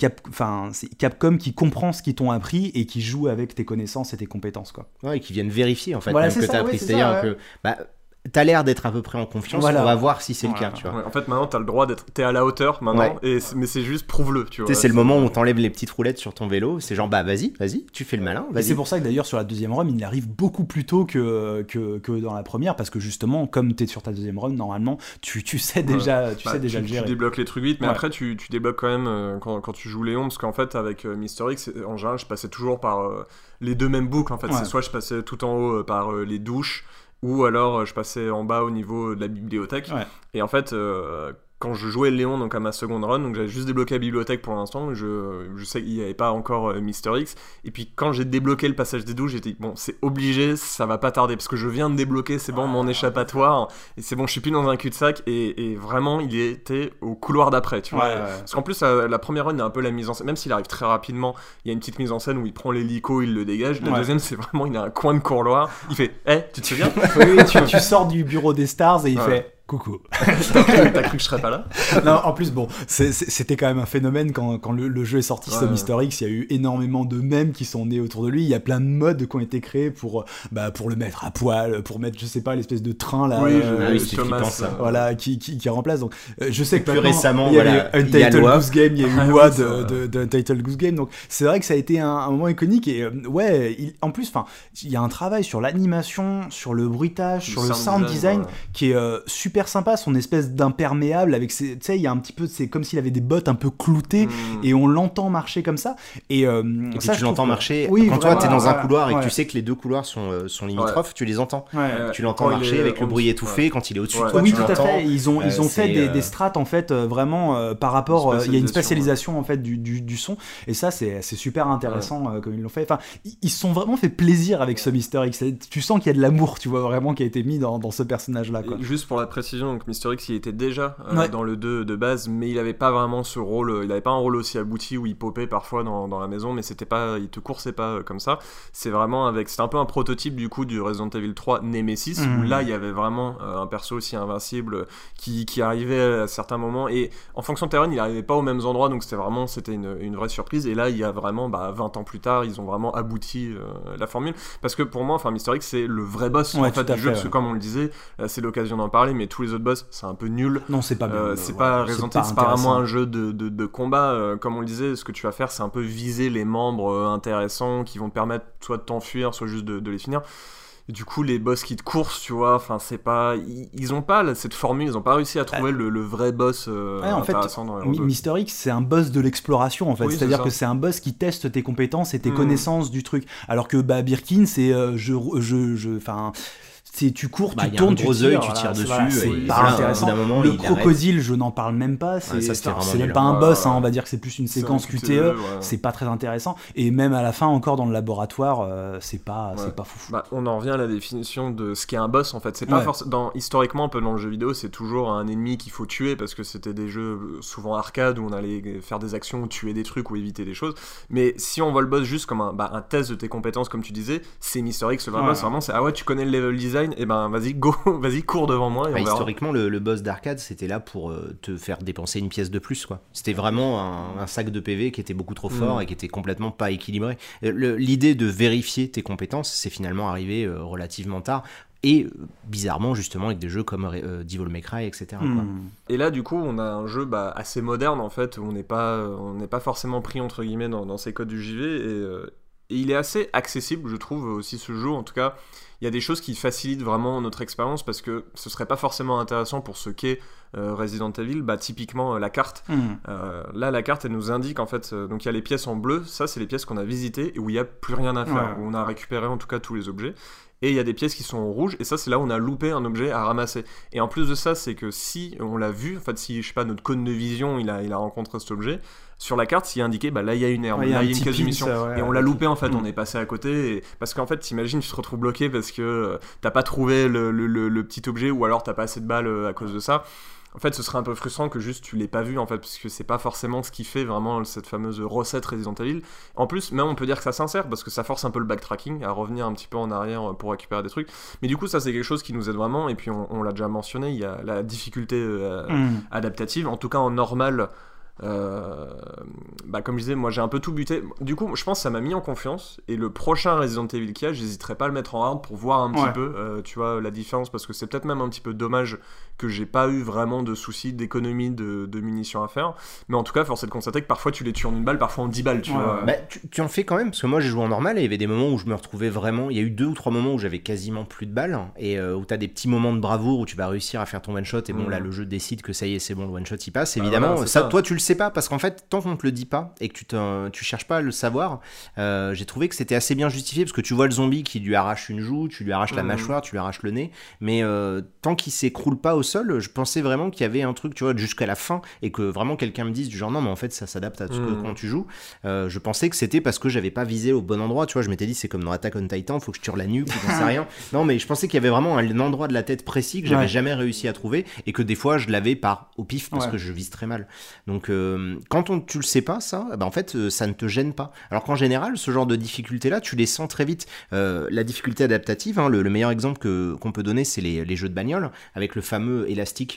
c'est Capcom qui comprend ce qu'ils t'ont appris et qui joue avec tes connaissances et tes compétences quoi. Ouais, et qui viennent vérifier en fait voilà, que t'as appris, c'est-à-dire que t'as l'air d'être à peu près en confiance, on va voir si c'est le cas, tu vois. Ouais, en fait, maintenant, t'as le droit t'es à la hauteur, maintenant, mais c'est juste prouve-le, tu vois. C'est le moment où t'enlèves les petites roulettes sur ton vélo, c'est genre, vas-y, tu fais le malin, vas-y. Et c'est pour ça que d'ailleurs, sur la deuxième run, il arrive beaucoup plus tôt que dans la première, parce que justement, comme t'es sur ta deuxième run, normalement, tu sais déjà, le gérer. Tu débloques les trucs vite, mais après, tu débloques quand même quand tu joues Léon, parce qu'en fait, avec Mister X, en général, je passais toujours par les deux mêmes boucles, en fait. C'est soit je passais tout en haut par les douches, ou alors je passais en bas au niveau de la bibliothèque. Et en fait quand je jouais Léon donc à ma seconde run, donc j'avais juste débloqué la bibliothèque pour l'instant, je sais qu'il n'y avait pas encore Mister X, et puis quand j'ai débloqué le passage des douches, j'ai dit bon c'est obligé, ça va pas tarder parce que je viens de débloquer, c'est bon mon échappatoire, et c'est bon je suis plus dans un cul-de-sac, et vraiment il était au couloir d'après, tu vois. Parce qu'en plus la première run il y a un peu la mise en scène, même s'il arrive très rapidement, il y a une petite mise en scène où il prend l'hélico, il le dégage, la deuxième c'est vraiment il a un coin de couloir, il fait tu te souviens? Oui, tu sors du bureau des stars et il fait coucou. T'as cru que je serais pas là? Non, en plus, bon, c'était quand même un phénomène quand le jeu est sorti, ce Mister X, il y a eu énormément de mèmes qui sont nés autour de lui, il y a plein de modes qui ont été créés pour le mettre à poil, pour mettre, je sais pas, l'espèce de train là, c'était flippant ça. Voilà, qui remplace, donc je sais que plus récemment, il y a eu Untitled Goose Game, il y a eu Loi de Untitled Goose Game, donc c'est vrai que ça a été un moment iconique, et en plus, il y a un travail sur l'animation, sur le bruitage, sur le sound design qui est super sympa, son espèce d'imperméable avec tu sais, il y a un petit peu, c'est comme s'il avait des bottes un peu cloutées et on l'entend marcher comme ça, et puis ça, tu l'entends marcher quand toi t'es dans un couloir et que tu sais que les deux couloirs sont limitrophes, tu les entends, tu l'entends marcher avec le bruit étouffé quand il est au-dessus de toi, oui, tout à fait, ils ont fait des strates en fait vraiment par rapport, il y a une spécialisation en fait du son, et ça c'est super intéressant comme ils l'ont fait, ils se sont vraiment fait plaisir avec ce Mister X, tu sens qu'il y a de l'amour, tu vois, vraiment qui a été mis dans ce personnage là quoi. Juste pour la précision, donc Mister X il était déjà dans le 2 de base, mais il avait pas vraiment ce rôle, il avait pas un rôle aussi abouti où il popait parfois dans la maison, mais c'était pas, il te coursait pas comme ça, c'était un peu un prototype du coup du Resident Evil 3 Nemesis, où là il y avait vraiment un perso aussi invincible qui arrivait à certains moments, et en fonction de ta run il arrivait pas aux mêmes endroits, donc c'était une vraie surprise, et là il y a vraiment 20 ans plus tard ils ont vraiment abouti la formule, parce que pour moi Mister X c'est le vrai boss en fait du jeu, parce que comme on le disait, c'est l'occasion d'en parler, mais tous les autres boss c'est un peu nul. Non, c'est pas bien. C'est pas Resident Evil, c'est pas vraiment un jeu de combat, comme on le disait, ce que tu vas faire c'est un peu viser les membres intéressants qui vont te permettre soit de t'enfuir, soit juste de les finir. Et du coup les boss qui te coursent, tu vois, c'est pas, ils ont pas cette formule, ils ont pas réussi à trouver le vrai boss intéressant dans les Mister X c'est un boss de l'exploration en fait, c'est-à-dire que c'est un boss qui teste tes compétences et tes connaissances du truc, alors que Birkin c'est tu cours, tu tournes, tu tires dessus. C'est pas intéressant. Le crocodile, je n'en parle même pas. C'est même pas un boss, on va dire que c'est plus une séquence QTE. C'est pas très intéressant. Et même à la fin, encore dans le laboratoire, c'est pas fou. On en revient à la définition de ce qu'est un boss en fait. C'est pas historiquement, un peu dans le jeu vidéo, c'est toujours un ennemi qu'il faut tuer parce que c'était des jeux souvent arcade où on allait faire des actions, tuer des trucs ou éviter des choses. Mais si on voit le boss juste comme un test de tes compétences, comme tu disais, c'est Myster X, le vrai boss. Vraiment, c'est tu connais le level design, et vas-y, vas-y, cours devant moi. Et historiquement, le boss d'arcade, c'était là pour te faire dépenser une pièce de plus, quoi. C'était vraiment un sac de PV qui était beaucoup trop fort et qui était complètement pas équilibré. L'idée de vérifier tes compétences, c'est finalement arrivé relativement tard. Et bizarrement, justement, avec des jeux comme Devil May Cry, etc. Quoi. Et là, du coup, on a un jeu assez moderne, en fait, où on n'est pas forcément pris, entre guillemets, dans ces codes du JV. Et il est assez accessible, je trouve, aussi ce jeu. En tout cas, il y a des choses qui facilitent vraiment notre expérience parce que ce serait pas forcément intéressant pour ce qu'est Resident Evil. Typiquement, la carte. Là, la carte, elle nous indique, en fait, donc il y a les pièces en bleu. Ça, c'est les pièces qu'on a visitées et où il n'y a plus rien à faire, où on a récupéré, en tout cas, tous les objets. Et il y a des pièces qui sont en rouge, et ça, c'est là où on a loupé un objet à ramasser. Et en plus de ça, c'est que si on l'a vu, en fait, si, je sais pas, notre cône de vision, il a rencontré cet objet, sur la carte, s'il y a indiqué, là, il y a une herbe, là, il y a une case de mission. Et on l'a loupé, en fait, on est passé à côté. Parce qu'en fait, t'imagines, tu te retrouves bloqué parce que t'as pas trouvé le petit objet, ou alors t'as pas assez de balles à cause de ça. En fait, ce serait un peu frustrant que juste tu l'aies pas vu, en fait, parce que c'est pas forcément ce qui fait vraiment cette fameuse recette Resident Evil. En plus, même on peut dire que ça s'insère, parce que ça force un peu le backtracking, à revenir un petit peu en arrière pour récupérer des trucs. Mais du coup, ça, c'est quelque chose qui nous aide vraiment, et puis on l'a déjà mentionné, il y a la difficulté adaptative, en tout cas en normal. Comme je disais, moi j'ai un peu tout buté. Du coup, je pense que ça m'a mis en confiance. Et le prochain Resident Evil qu'il y a, j'hésiterai pas à le mettre en hard pour voir un petit peu, tu vois, la différence. Parce que c'est peut-être même un petit peu dommage que j'ai pas eu vraiment de soucis d'économie de munitions à faire. Mais en tout cas, force est de constater que parfois tu les tues en une balle, parfois en 10 balles, tu vois. Tu en fais quand même, parce que moi j'ai joué en normal et il y avait des moments où je me retrouvais vraiment. Il y a eu 2 ou 3 moments où j'avais quasiment plus de balles et où t'as des petits moments de bravoure où tu vas réussir à faire ton one shot. Et bon, là le jeu décide que ça y est, c'est bon, le one shot il passe. Évidemment, ça, toi tu le sais pas parce qu'en fait, tant qu'on te le dit pas et que tu cherches pas à le savoir, j'ai trouvé que c'était assez bien justifié parce que tu vois le zombie qui lui arrache une joue, tu lui arraches la mâchoire, tu lui arraches le nez, mais tant qu'il s'écroule pas au sol, je pensais vraiment qu'il y avait un truc, tu vois, jusqu'à la fin et que vraiment quelqu'un me dise du genre non mais en fait ça s'adapte à ce que quand tu joues. Je pensais que c'était parce que j'avais pas visé au bon endroit, tu vois, je m'étais dit c'est comme dans Attack on Titan, faut que je tire la nuque, j'en sais rien. Non mais je pensais qu'il y avait vraiment un endroit de la tête précis que j'avais jamais réussi à trouver et que des fois je l'avais au pif parce que je vise très mal. Donc quand tu le sais pas ça, en fait ça ne te gêne pas. Alors qu'en général ce genre de difficulté là tu les sens très vite. La difficulté adaptative, le meilleur exemple qu'on peut donner c'est les jeux de bagnole avec le fameux élastique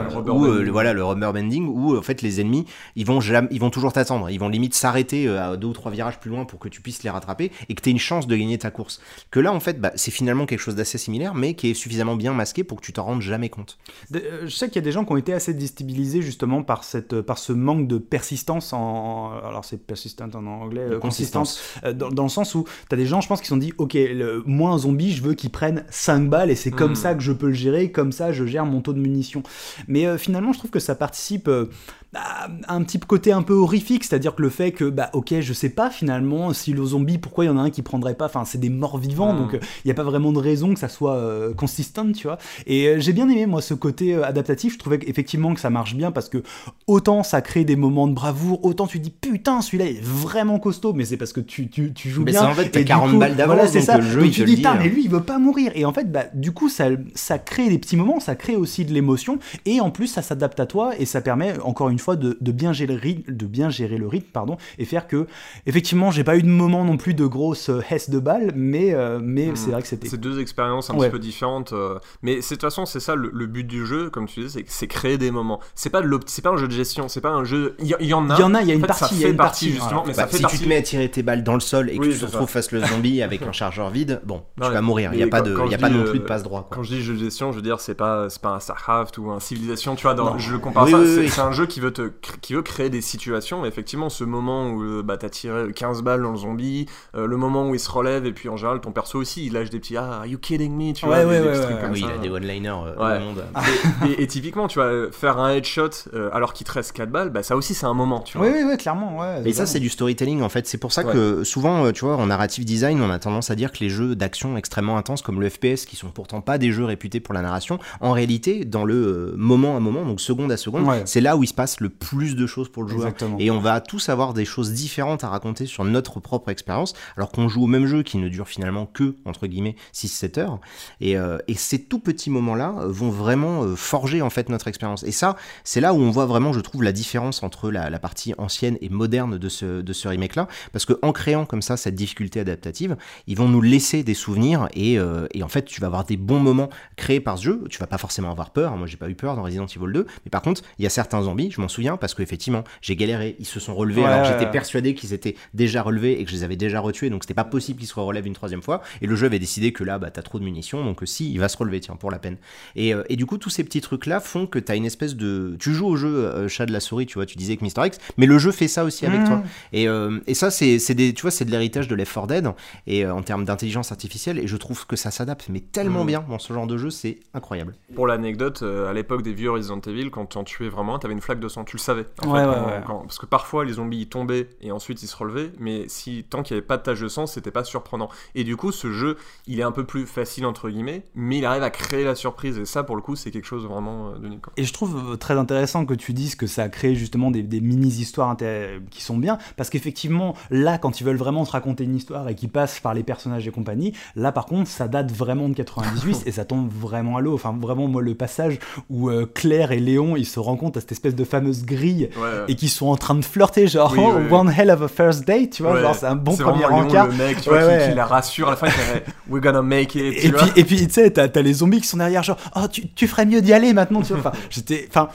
le rubber bending où en fait les ennemis ils vont toujours t'attendre, ils vont limite s'arrêter à 2 ou 3 virages plus loin pour que tu puisses les rattraper et que tu aies une chance de gagner ta course. Que là en fait c'est finalement quelque chose d'assez similaire mais qui est suffisamment bien masqué pour que tu t'en rendes jamais compte. Je sais qu'il y a des gens qui ont été assez déstabilisés justement par ce manque de persistance alors c'est persistent en anglais, consistance, dans le sens où t'as des gens je pense qui se sont dit ok, moi un zombie je veux qu'il prenne 5 balles et c'est comme ça que je peux le gérer, comme ça je gère mon taux de munitions. Mais finalement je trouve que ça participe à un petit côté un peu horrifique, c'est-à-dire que le fait que ok je sais pas finalement si le zombie pourquoi il y en a un qui prendrait pas, enfin c'est des morts vivants donc il y a pas vraiment de raison que ça soit consistent, tu vois. Et j'ai bien aimé moi ce côté adaptatif, je trouvais effectivement que ça marche bien parce que autant ça crée des moments de bravoure, autant tu dis putain celui-là est vraiment costaud, mais c'est parce que tu joues bien. Mais en fait t'as 40 balles d'avance c'est donc ça. le jeu donc il tu te dis le dit. Mais lui il veut pas mourir et en fait du coup ça crée des petits moments, ça crée aussi de l'émotion et en plus ça s'adapte à toi et ça permet encore une fois de bien gérer le rythme et faire que effectivement j'ai pas eu de moment non plus de grosse hesse de balles mais c'est vrai que c'est 2 expériences un petit peu différentes mais de toute façon c'est ça le but du jeu comme tu disais, c'est créer des moments, c'est pas un jeu de gestion, c'est pas un jeu il y en a il y a une partie, ça fait partie justement mais ça fait si tu te mets à tirer tes balles dans le sol et que tu te retrouves face le zombie avec un chargeur vide, tu vas mourir, il y a pas non plus de passe droit quoi. Quand je dis jeu de gestion je veux dire c'est pas un StarCraft ou un Civilization, tu vois, je le compare ça, c'est un jeu qui veut créer des situations. Effectivement, ce moment où t'as tiré 15 balles dans le zombie, le moment où il se relève, et puis en général, ton perso aussi, il lâche des petits are you kidding me, tu vois, des trucs comme ça. Il a des one-liners au monde. Et typiquement, tu vas faire un headshot alors qu'il te reste 4 balles, bah ça aussi c'est un moment, tu vois. Oui, clairement. Ouais, et ça, c'est du storytelling en fait. C'est pour ça que souvent, tu vois, en narrative design, on a tendance à dire que les jeux d'action extrêmement intenses comme le FPS, qui sont pourtant pas des jeux réputés pour la narration, en réalité, dans le moment à moment, donc seconde à seconde, c'est là où il se passe le plus de choses pour le joueur. Exactement. Et on va tous avoir des choses différentes à raconter sur notre propre expérience, alors qu'on joue au même jeu qui ne dure finalement que, entre guillemets, 6-7 heures. Et ces tout petits moments-là vont vraiment forger en fait notre expérience. Et ça, c'est là où on voit vraiment, je trouve, la différence entre la partie ancienne et moderne de ce remake-là, parce que en créant comme ça cette difficulté adaptative, ils vont nous laisser des souvenirs et en fait, tu vas avoir des bons moments créés par ce jeu. Tu vas pas forcément avoir peur. Moi, j'ai pas eu peur dans Resident Evil 2, mais par contre, il y a certains zombies, je m'en souviens, parce qu'effectivement, j'ai galéré. Ils se sont relevés alors que j'étais persuadé qu'ils étaient déjà relevés et que je les avais déjà retués, donc c'était pas possible qu'ils se relèvent une troisième fois. Et le jeu avait décidé que là, bah, t'as trop de munitions, donc si, il va se relever, tiens, pour la peine. Et du coup, tous ces petits trucs-là font que t'as une espèce de... Tu joues au jeu chat de la souris, tu vois, tu disais que Mr. X, mais le jeu fait ça aussi avec toi. Et ça, c'est des, tu vois, c'est de l'héritage de Left 4 Dead, et en termes d'intelligence artificielle, et je trouve que ça s'adapte, mais tellement bien dans ce genre de jeu, c'est incroyable. Pour l'anecdote, à l'époque des vieux Resident Evil, quand tu en tuais vraiment, t'avais une flaque de sang, tu le savais. Parce que parfois, les zombies ils tombaient et ensuite ils se relevaient, mais tant qu'il n'y avait pas de tache de sang, c'était pas surprenant. Et du coup, ce jeu, il est un peu plus facile, entre guillemets, mais il arrive à créer la surprise, et ça, pour le coup, c'est quelque chose vraiment d'unique. Et je trouve très intéressant que tu dises que ça a créé justement des mini-histoires qui sont bien, parce qu'effectivement, là, quand ils veulent vraiment te raconter une histoire et qu'ils passent par les personnages et compagnie, là, par contre, ça date vraiment de 98 et ça tombe vraiment à l'eau. Enfin, vraiment, moi, le passage où Claire et Léon, ils se rencontrent à cette espèce de fameuse grille et qu'ils sont en train de flirter, genre, one hell of a first date, tu vois, genre, c'est un bon premier encart. Le mec, tu vois, qui la rassure à la fin, il fait we're gonna make it. Et puis, tu sais, t'as les zombies qui sont derrière, genre, oh, tu ferais mieux d'y aller maintenant, tu vois. Enfin,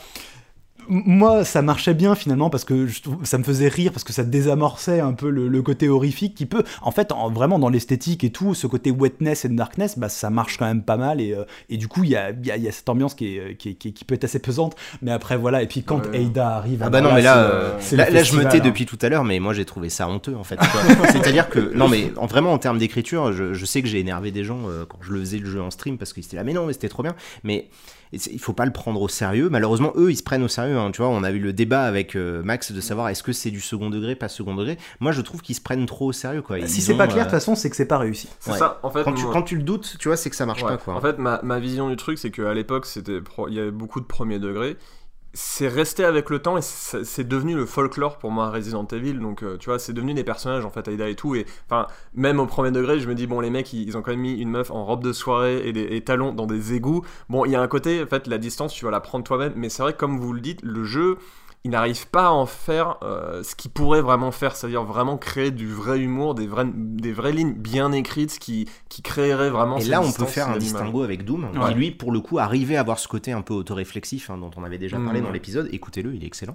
moi, ça marchait bien finalement parce que ça me faisait rire, parce que ça désamorçait un peu le côté horrifique qui peut, en fait, vraiment dans l'esthétique et tout, ce côté wetness et darkness, bah, ça marche quand même pas mal et du coup, il y a cette ambiance qui peut être assez pesante, mais après, voilà, et puis quand Ada arrive... Ah bah non, mais là, je me tais depuis tout à l'heure, mais moi, j'ai trouvé ça honteux, en fait. C'est-à-dire que, non, mais vraiment, en termes d'écriture, je sais que j'ai énervé des gens quand je le faisais le jeu en stream, parce qu'ils étaient là, mais non, mais c'était trop bien, mais... il faut pas le prendre au sérieux. Malheureusement, eux, ils se prennent au sérieux. Hein, tu vois, on a eu le débat avec Max de savoir est-ce que c'est du second degré, pas second degré. Moi, je trouve qu'ils se prennent trop au sérieux. Quoi. Si c'est pas clair, de toute façon, c'est que c'est pas réussi. C'est ça. En fait, quand tu le doutes, tu vois, c'est que ça marche pas. Quoi. En fait, ma vision du truc, c'est qu'à l'époque, il y avait beaucoup de premier degré. C'est resté avec le temps et c'est devenu le folklore pour moi Resident Evil, donc tu vois, c'est devenu des personnages en fait, Ada et tout, et enfin même au premier degré je me dis bon, les mecs ils ont quand même mis une meuf en robe de soirée et des talons dans des égouts. Bon, il y a un côté, en fait, la distance tu vas la prendre toi-même, mais c'est vrai que comme vous le dites, le jeu il n'arrive pas à en faire ce qu'il pourrait vraiment faire, c'est-à-dire vraiment créer du vrai humour, des vraies lignes bien écrites qui créeraient vraiment. Et là, on peut faire un distinguo avec Doom, qui lui, pour le coup, arrivait à avoir ce côté un peu autoréflexif, hein, dont on avait déjà parlé dans l'épisode. Écoutez-le, il est excellent.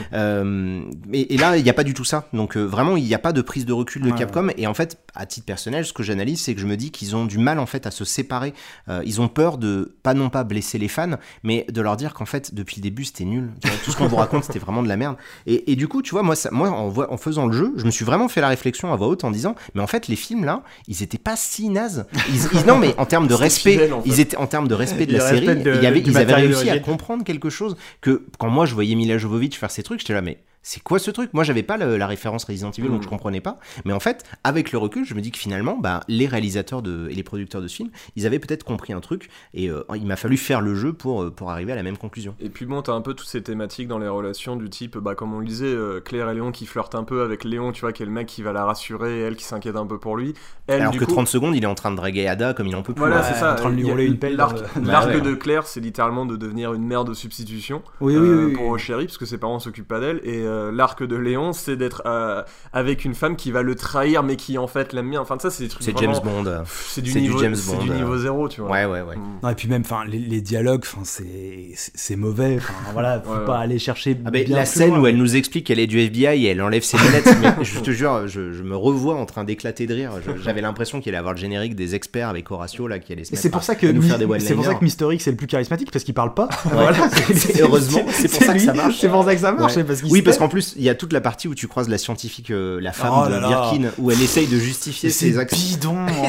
Et là, il n'y a pas du tout ça. Donc vraiment, il n'y a pas de prise de recul de Capcom. Et en fait, à titre personnel, ce que j'analyse, c'est que je me dis qu'ils ont du mal en fait à se séparer. Ils ont peur de non pas blesser les fans, mais de leur dire qu'en fait, depuis le début, c'était nul. Tu vois, tout ce qu'on vous raconte, c'était vraiment de la merde. Et du coup, tu vois, moi en faisant le jeu, je me suis vraiment fait la réflexion à voix haute en disant, mais en fait, les films là, ils étaient pas si nazes. Non, mais en termes de respect, fidèle, en fait. Ils étaient en termes de respect de la série. Ils avaient réussi à comprendre quelque chose que quand moi je voyais Mila Jovovich faire ces trucs, j'étais là, mais c'est quoi ce truc ? Moi, j'avais pas la référence Resident Evil, donc je comprenais pas. Mais en fait, avec le recul, je me dis que finalement, bah, les réalisateurs et les producteurs de ce film, ils avaient peut-être compris un truc, et il m'a fallu faire le jeu pour arriver à la même conclusion. Et puis bon, t'as un peu toutes ces thématiques dans les relations du type, bah, comme on le disait, Claire et Léon qui flirtent un peu avec Léon, tu vois, qui est le mec qui va la rassurer, et elle qui s'inquiète un peu pour lui. Alors que 30 secondes, il est en train de draguer Ada comme il en peut plus. Voilà, c'est ça. En train de lui rouler une pelle. L'arc de Claire, c'est littéralement de devenir une mère de substitution pour Chéri, parce que ses parents s'occupent pas d'elle, et l'arc de Léon, c'est d'être avec une femme qui va le trahir mais qui en fait l'aime bien. Enfin ça, c'est des trucs c'est vraiment... James Bond. C'est du niveau zéro, tu vois. Ouais. Non, et puis même les dialogues, c'est mauvais. Voilà, faut pas aller chercher bien la scène loin. Où elle nous explique qu'elle est du FBI et elle enlève ses lunettes. Mais je te jure, je me revois en train d'éclater de rire. J'avais l'impression qu'il allait avoir le générique des experts avec Horatio là qui allait se mettre. C'est pour ça que Mr. X est le plus charismatique, parce qu'il parle pas. Voilà. Heureusement, c'est pour ça que ça marche. C'est pour ça que ça marche. Parce qu'en plus il y a toute la partie où tu croises la scientifique, la femme de Birkin, où elle essaye de justifier ses actions. Bidon. C'est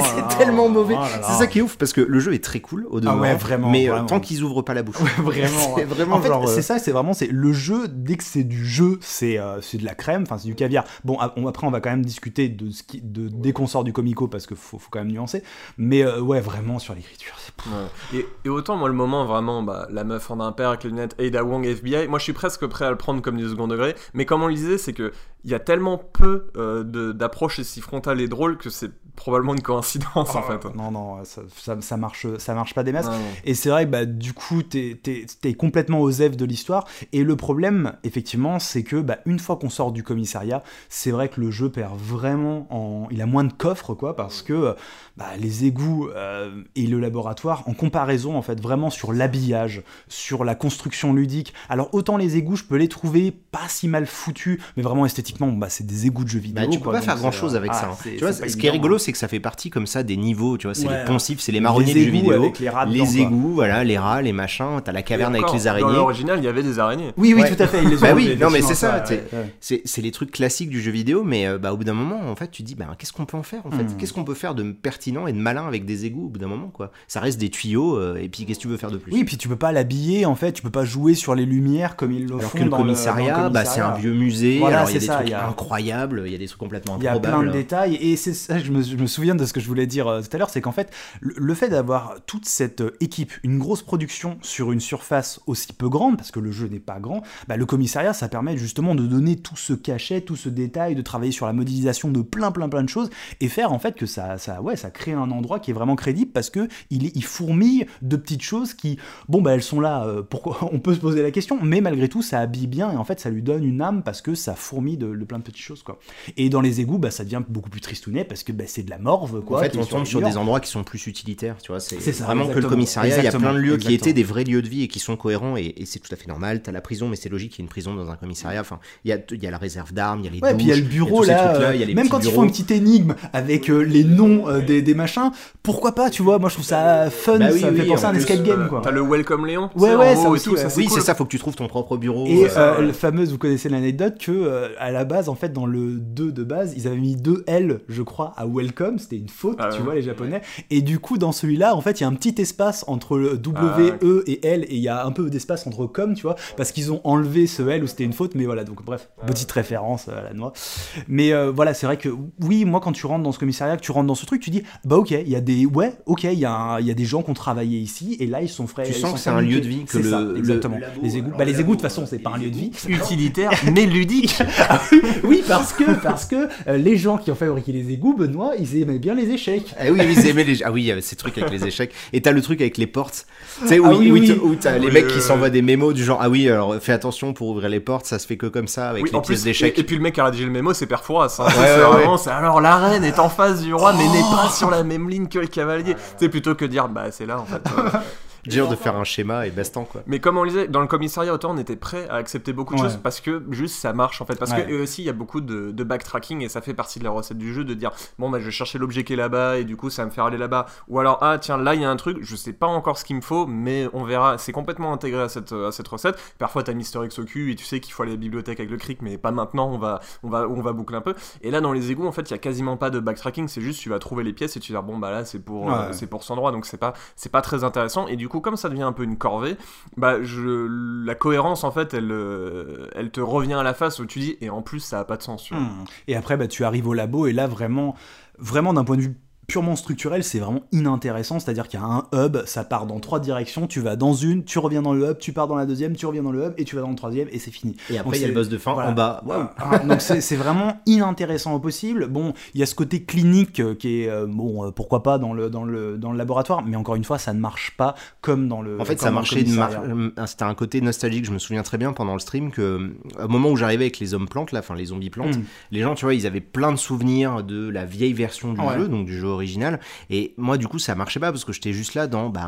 tellement mauvais. Oh là là. C'est ça qui est ouf parce que le jeu est très cool au demeurant. ouais, vraiment, mais vraiment. tant qu'ils ouvrent pas la bouche. Vraiment. C'est vraiment en fait, genre. c'est ça, c'est le jeu. Dès que c'est du jeu, c'est de la crème, enfin c'est du caviar. Bon, après on va quand même discuter dès qu'on sort du comico parce que faut quand même nuancer. Mais ouais, vraiment sur l'écriture, c'est. Ouais. Et autant moi le moment vraiment, la meuf en impair avec les lunettes, Ada Wong FBI, moi je suis presque prêt à le prendre comme du second degré. Mais comme on le disait, c'est que il y a tellement peu d'approches si frontales et drôles que c'est probablement une coïncidence en fait. Non, ça marche pas des masses. Non. Et c'est vrai que du coup t'es complètement aux F de l'histoire. Et le problème effectivement c'est que une fois qu'on sort du commissariat, c'est vrai que le jeu perd vraiment il a moins de coffre quoi, parce que les égouts et le laboratoire en comparaison en fait vraiment sur l'habillage, sur la construction ludique. Alors autant les égouts je peux les trouver pas si mal foutus, mais vraiment esthétiquement c'est des égouts de jeux vidéo. Tu peux pas faire grand chose avec ça. Tu vois, ce qui est rigolo, c'est que ça fait partie comme ça des niveaux. Tu vois, c'est les poncifs, c'est les marronniers du jeu vidéo, les égouts, voilà, les rats, les machins. T'as la caverne avec les araignées. Dans l'original, il y avait des araignées. Oui, tout à fait. Ils les ont oui, non mais c'est ça. C'est les trucs classiques du jeu vidéo, mais au bout d'un moment, en fait, tu dis, qu'est-ce qu'on peut en faire en fait ? Qu'est-ce qu'on peut faire de pertinent et de malin avec des égouts au bout d'un moment quoi ? Ça reste des tuyaux, et puis qu'est-ce que tu veux faire de plus ? Oui, puis tu peux pas l'habiller en fait, tu peux pas jouer sur les lumières comme ils le font dans le commissariat. C'est un vieux musée. Voilà, alors il y a des trucs incroyables, il y a des trucs complètement improbables. Il y a plein de détails, et c'est ça, je me souviens de ce que je voulais dire tout à l'heure, c'est qu'en fait, le fait d'avoir toute cette équipe, une grosse production sur une surface aussi peu grande, parce que le jeu n'est pas grand, le commissariat, ça permet justement de donner tout ce cachet, tout ce détail, de travailler sur la modélisation de plein de choses, et faire en fait que ça crée un endroit qui est vraiment crédible, parce que il fourmille de petites choses qui, elles sont là, pourquoi on peut se poser la question, mais malgré tout, ça habille bien, et en fait, ça lui donne une âme, parce que ça fourmille de plein de petites choses, quoi. Et dans les égouts, ça devient beaucoup plus tristounet, parce que c'est de la morve, quoi. En fait, on tombe sur des endroits qui sont plus utilitaires, tu vois, c'est ça, vraiment que le commissariat, il y a plein de lieux qui étaient des vrais lieux de vie et qui sont cohérents, et c'est tout à fait normal. T'as la prison, mais c'est logique qu'il y ait une prison dans un commissariat, enfin, il y a la réserve d'armes, il y a les douches, puis il y a le bureau, là, même quand ils font une petite énigme avec les noms des machins, pourquoi pas, tu vois, moi je trouve ça fun, ça me fait penser à un escape game, quoi. T'as le Welcome Léon, ouais, ça aussi, oui, c'est ça, faut que tu trouves ton propre bureau. Et le fameuse, vous connaissez l'anecdote que à la base, en fait, dans le 2 de base, ils avaient mis 2 L, je crois, à Welcome, c'était une faute, tu vois, les japonais. Et du coup, dans celui-là, en fait, il y a un petit espace entre le W, E et L, et il y a un peu d'espace entre com, tu vois, parce qu'ils ont enlevé ce L où c'était une faute, mais voilà, donc bref, petite référence à la noix. Mais voilà, c'est vrai que, oui, moi, quand tu rentres dans ce commissariat, que tu rentres dans ce truc, tu dis, ok, il y a des, il y a des gens qui ont travaillé ici, et là, ils sont frais. Tu sens que c'est un lieu de vie, que exactement. Les égouts, les égouts, de toute façon, c'est pas un lieu de vie. Utilitaire, mais ludique. Oui, parce que les gens qui ont fabriqué les égouts, Benoît, ils aimaient bien les échecs. Oui, ils aimaient les. Ah oui, il y avait ces trucs avec les échecs. Et t'as le truc avec les portes. Tu sais, où t'as les mecs qui s'envoient des mémos du genre, alors fais attention pour ouvrir les portes, ça se fait que comme ça avec les pièces d'échecs. Et puis le mec qui a rédigé le mémo, c'est Perforas. C'est alors la reine est en face du roi, mais n'est pas sur la même ligne que le cavalier. C'est plutôt que dire, c'est là en fait. Dur de faire un schéma et bastant quoi. Mais comme on le disait, dans le commissariat autant on était prêt à accepter beaucoup de choses parce que juste ça marche en fait, parce que aussi il y a beaucoup de backtracking et ça fait partie de la recette du jeu de dire je vais chercher l'objet qui est là-bas et du coup ça va me faire aller là-bas, ou alors tiens là il y a un truc, je sais pas encore ce qu'il me faut mais on verra, c'est complètement intégré à cette recette. Parfois t'as Mister X au cul et tu sais qu'il faut aller à la bibliothèque avec le cric, mais pas maintenant, on va boucler un peu. Et là dans les égouts en fait il y a quasiment pas de backtracking, c'est juste tu vas trouver les pièces et tu vas dire là c'est pour cet endroit, donc c'est pas très intéressant. Et du coup comme ça devient un peu une corvée, la cohérence en fait elle te revient à la face où tu dis et en plus ça a pas de sens. Et après tu arrives au labo et là vraiment d'un point de vue purement structurel, c'est vraiment inintéressant, c'est-à-dire qu'il y a un hub, ça part dans 3 directions, tu vas dans une, tu reviens dans le hub, tu pars dans la deuxième, tu reviens dans le hub, et tu vas dans le troisième, et c'est fini. Et après, il y a le boss de fin en bas. Donc c'est vraiment inintéressant au possible. Bon, il y a ce côté clinique qui est, pourquoi pas dans le laboratoire, mais encore une fois, ça ne marche pas comme dans le... En fait, ça marchait, c'était un côté nostalgique, je me souviens très bien pendant le stream, que au moment où j'arrivais avec les hommes plantes, les zombies plantes, les gens, tu vois, ils avaient plein de souvenirs de la vieille version du jeu, donc du jeu original, et moi du coup ça marchait pas parce que j'étais juste là dans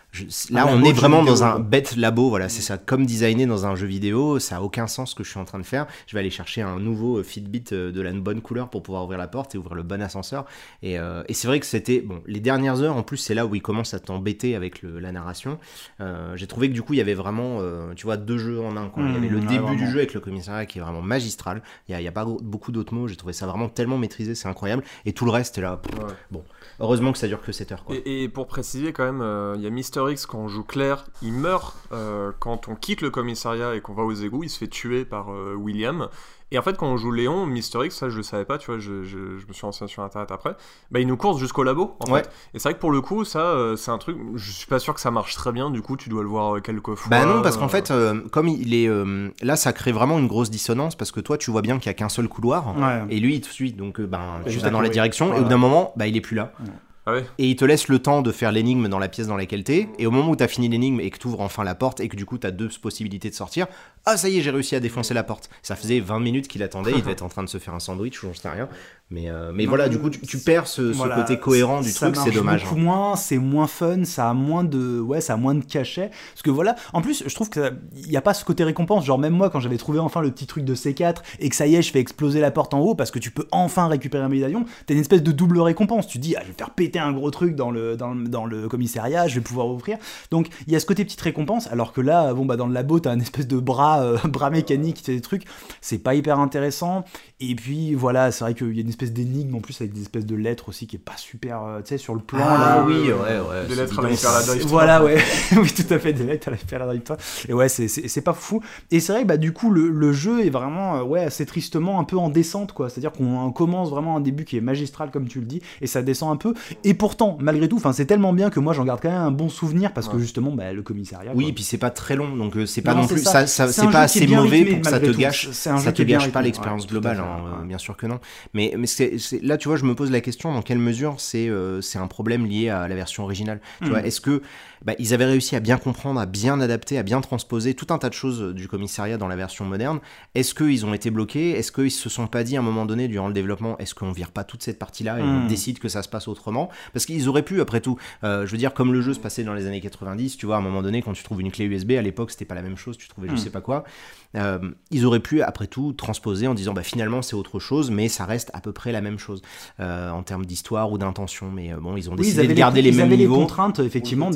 Là, on est vraiment dans un bête labo, voilà, c'est ça, comme designé dans un jeu vidéo, ça a aucun sens ce que je suis en train de faire. Je vais aller chercher un nouveau Fitbit de la bonne couleur pour pouvoir ouvrir la porte et ouvrir le bon ascenseur. Et c'est vrai que c'était, bon, les dernières heures, en plus, c'est là où il commence à t'embêter avec la narration. J'ai trouvé que du coup, il y avait vraiment, tu vois, 2 jeux en un, quoi. Il y avait le début du jeu avec le commissariat qui est vraiment magistral. Il y a pas beaucoup d'autres mots. J'ai trouvé ça vraiment tellement maîtrisé, c'est incroyable. Et tout le reste est là. Bon, heureusement que ça dure que 7 heures, quoi. Et pour préciser quand même, il y a Mister X quand on joue Claire, il meurt quand on quitte le commissariat et qu'on va aux égouts, il se fait tuer par William. Et en fait, quand on joue Léon, Mister X, ça je le savais pas, tu vois, je me suis renseigné sur internet après, bah il nous course jusqu'au labo en fait. Et c'est vrai que pour le coup, ça c'est un truc, je suis pas sûr que ça marche très bien, du coup tu dois le voir quelques fois. Bah non, parce qu'en fait, comme il est. Là, ça crée vraiment une grosse dissonance parce que toi tu vois bien qu'il y a qu'un seul couloir et lui il te suit, donc tu vas dans la direction et au bout d'un moment, il est plus là. Ah ouais. Et il te laisse le temps de faire l'énigme dans la pièce dans laquelle t'es, et au moment où t'as fini l'énigme et que t'ouvres enfin la porte et que du coup t'as 2 possibilités de sortir, ah ça y est, j'ai réussi à défoncer la porte. Ça faisait 20 minutes qu'il attendait, il devait être en train de se faire un sandwich ou j'en sais rien. Mais voilà, du coup tu perds ce côté cohérent du truc, c'est dommage. Beaucoup moins, c'est moins fun, ça a moins de cachet. Parce que voilà, en plus je trouve qu'il n'y a pas ce côté récompense, genre même moi quand j'avais trouvé enfin le petit truc de C4 et que ça y est, je fais exploser la porte en haut parce que tu peux enfin récupérer un médaillon, t'as une espèce de double récompense. Tu te dis, je vais faire péter un gros truc dans le commissariat, je vais pouvoir ouvrir. Donc il y a ce côté petite récompense, alors que là, dans le labo, t'as une espèce de bras mécanique, des trucs, c'est pas hyper intéressant. Et puis voilà, c'est vrai qu'il y a une espèce d'énigme en plus avec des espèces de lettres aussi qui est pas super, tu sais, sur le plan. Ah là, oui, ouais. Des lettres à la Hyper Voilà, ouais, oui, tout à fait, des lettres à la Hyper. Et ouais, c'est pas fou. Et c'est vrai que du coup, le jeu est vraiment, assez tristement un peu en descente, quoi. C'est-à-dire qu'on commence vraiment un début qui est magistral, comme tu le dis, et ça descend un peu. Et pourtant, malgré tout, c'est tellement bien que moi j'en garde quand même un bon souvenir parce que justement, le commissariat. Oui, et puis c'est pas très long, donc c'est pas non plus, ça c'est pas assez mauvais pour que ça te gâche. Ça te gâche pas l'expérience globale, bien sûr que non. Mais là, tu vois, je me pose la question dans quelle mesure c'est un problème lié à la version originale. Tu vois, est-ce que ils avaient réussi à bien comprendre, à bien adapter, à bien transposer tout un tas de choses du commissariat dans la version moderne? Est-ce qu'ils ont été bloqués? Est-ce qu'ils se sont pas dit à un moment donné durant le développement, est-ce qu'on vire pas toute cette partie-là et on décide que ça se passe autrement? Parce qu'ils auraient pu, après tout, je veux dire, comme le jeu se passait dans les années 90, tu vois, à un moment donné, quand tu trouves une clé USB, à l'époque, c'était pas la même chose, tu trouvais je sais pas quoi. Ils auraient pu, après tout, transposer en disant, finalement, c'est autre chose, mais ça reste à peu près la même chose en termes d'histoire ou d'intention. Mais bon, ils ont décidé de garder les mêmes niveaux. Ils avaient les contraintes, effectivement,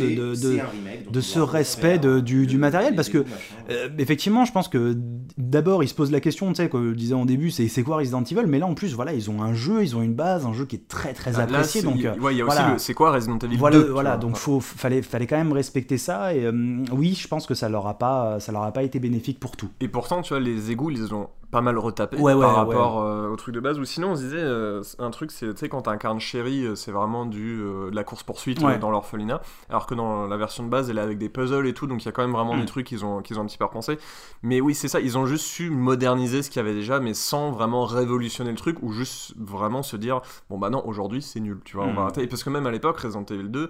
de ce respect du matériel, parce que effectivement, je pense que d'abord ils se posent la question, tu sais, comme je disais en début, c'est quoi Resident Evil, mais là en plus, voilà, ils ont un jeu, ils ont une base, un jeu qui est très très apprécié. Donc il y a aussi c'est quoi Resident Evil 2, voilà, donc fallait quand même respecter ça, et oui, je pense que ça leur a pas été bénéfique pour tout. Et pourtant, tu vois, les égouts, ils ont pas mal retapé par rapport au truc de base, ou sinon on se disait un truc, c'est, tu sais, quand t'incarnes Sherry, c'est vraiment de la course poursuite dans l'orphelinat, alors que dans la version de base elle est avec des puzzles et tout, donc il y a quand même vraiment des trucs qu'ils ont un petit peu repensé. Mais oui, c'est ça, ils ont juste su moderniser ce qu'il y avait déjà, mais sans vraiment révolutionner le truc, ou juste vraiment se dire non, aujourd'hui c'est nul, tu vois, on va arrêter. Et parce que même à l'époque, Resident Evil 2,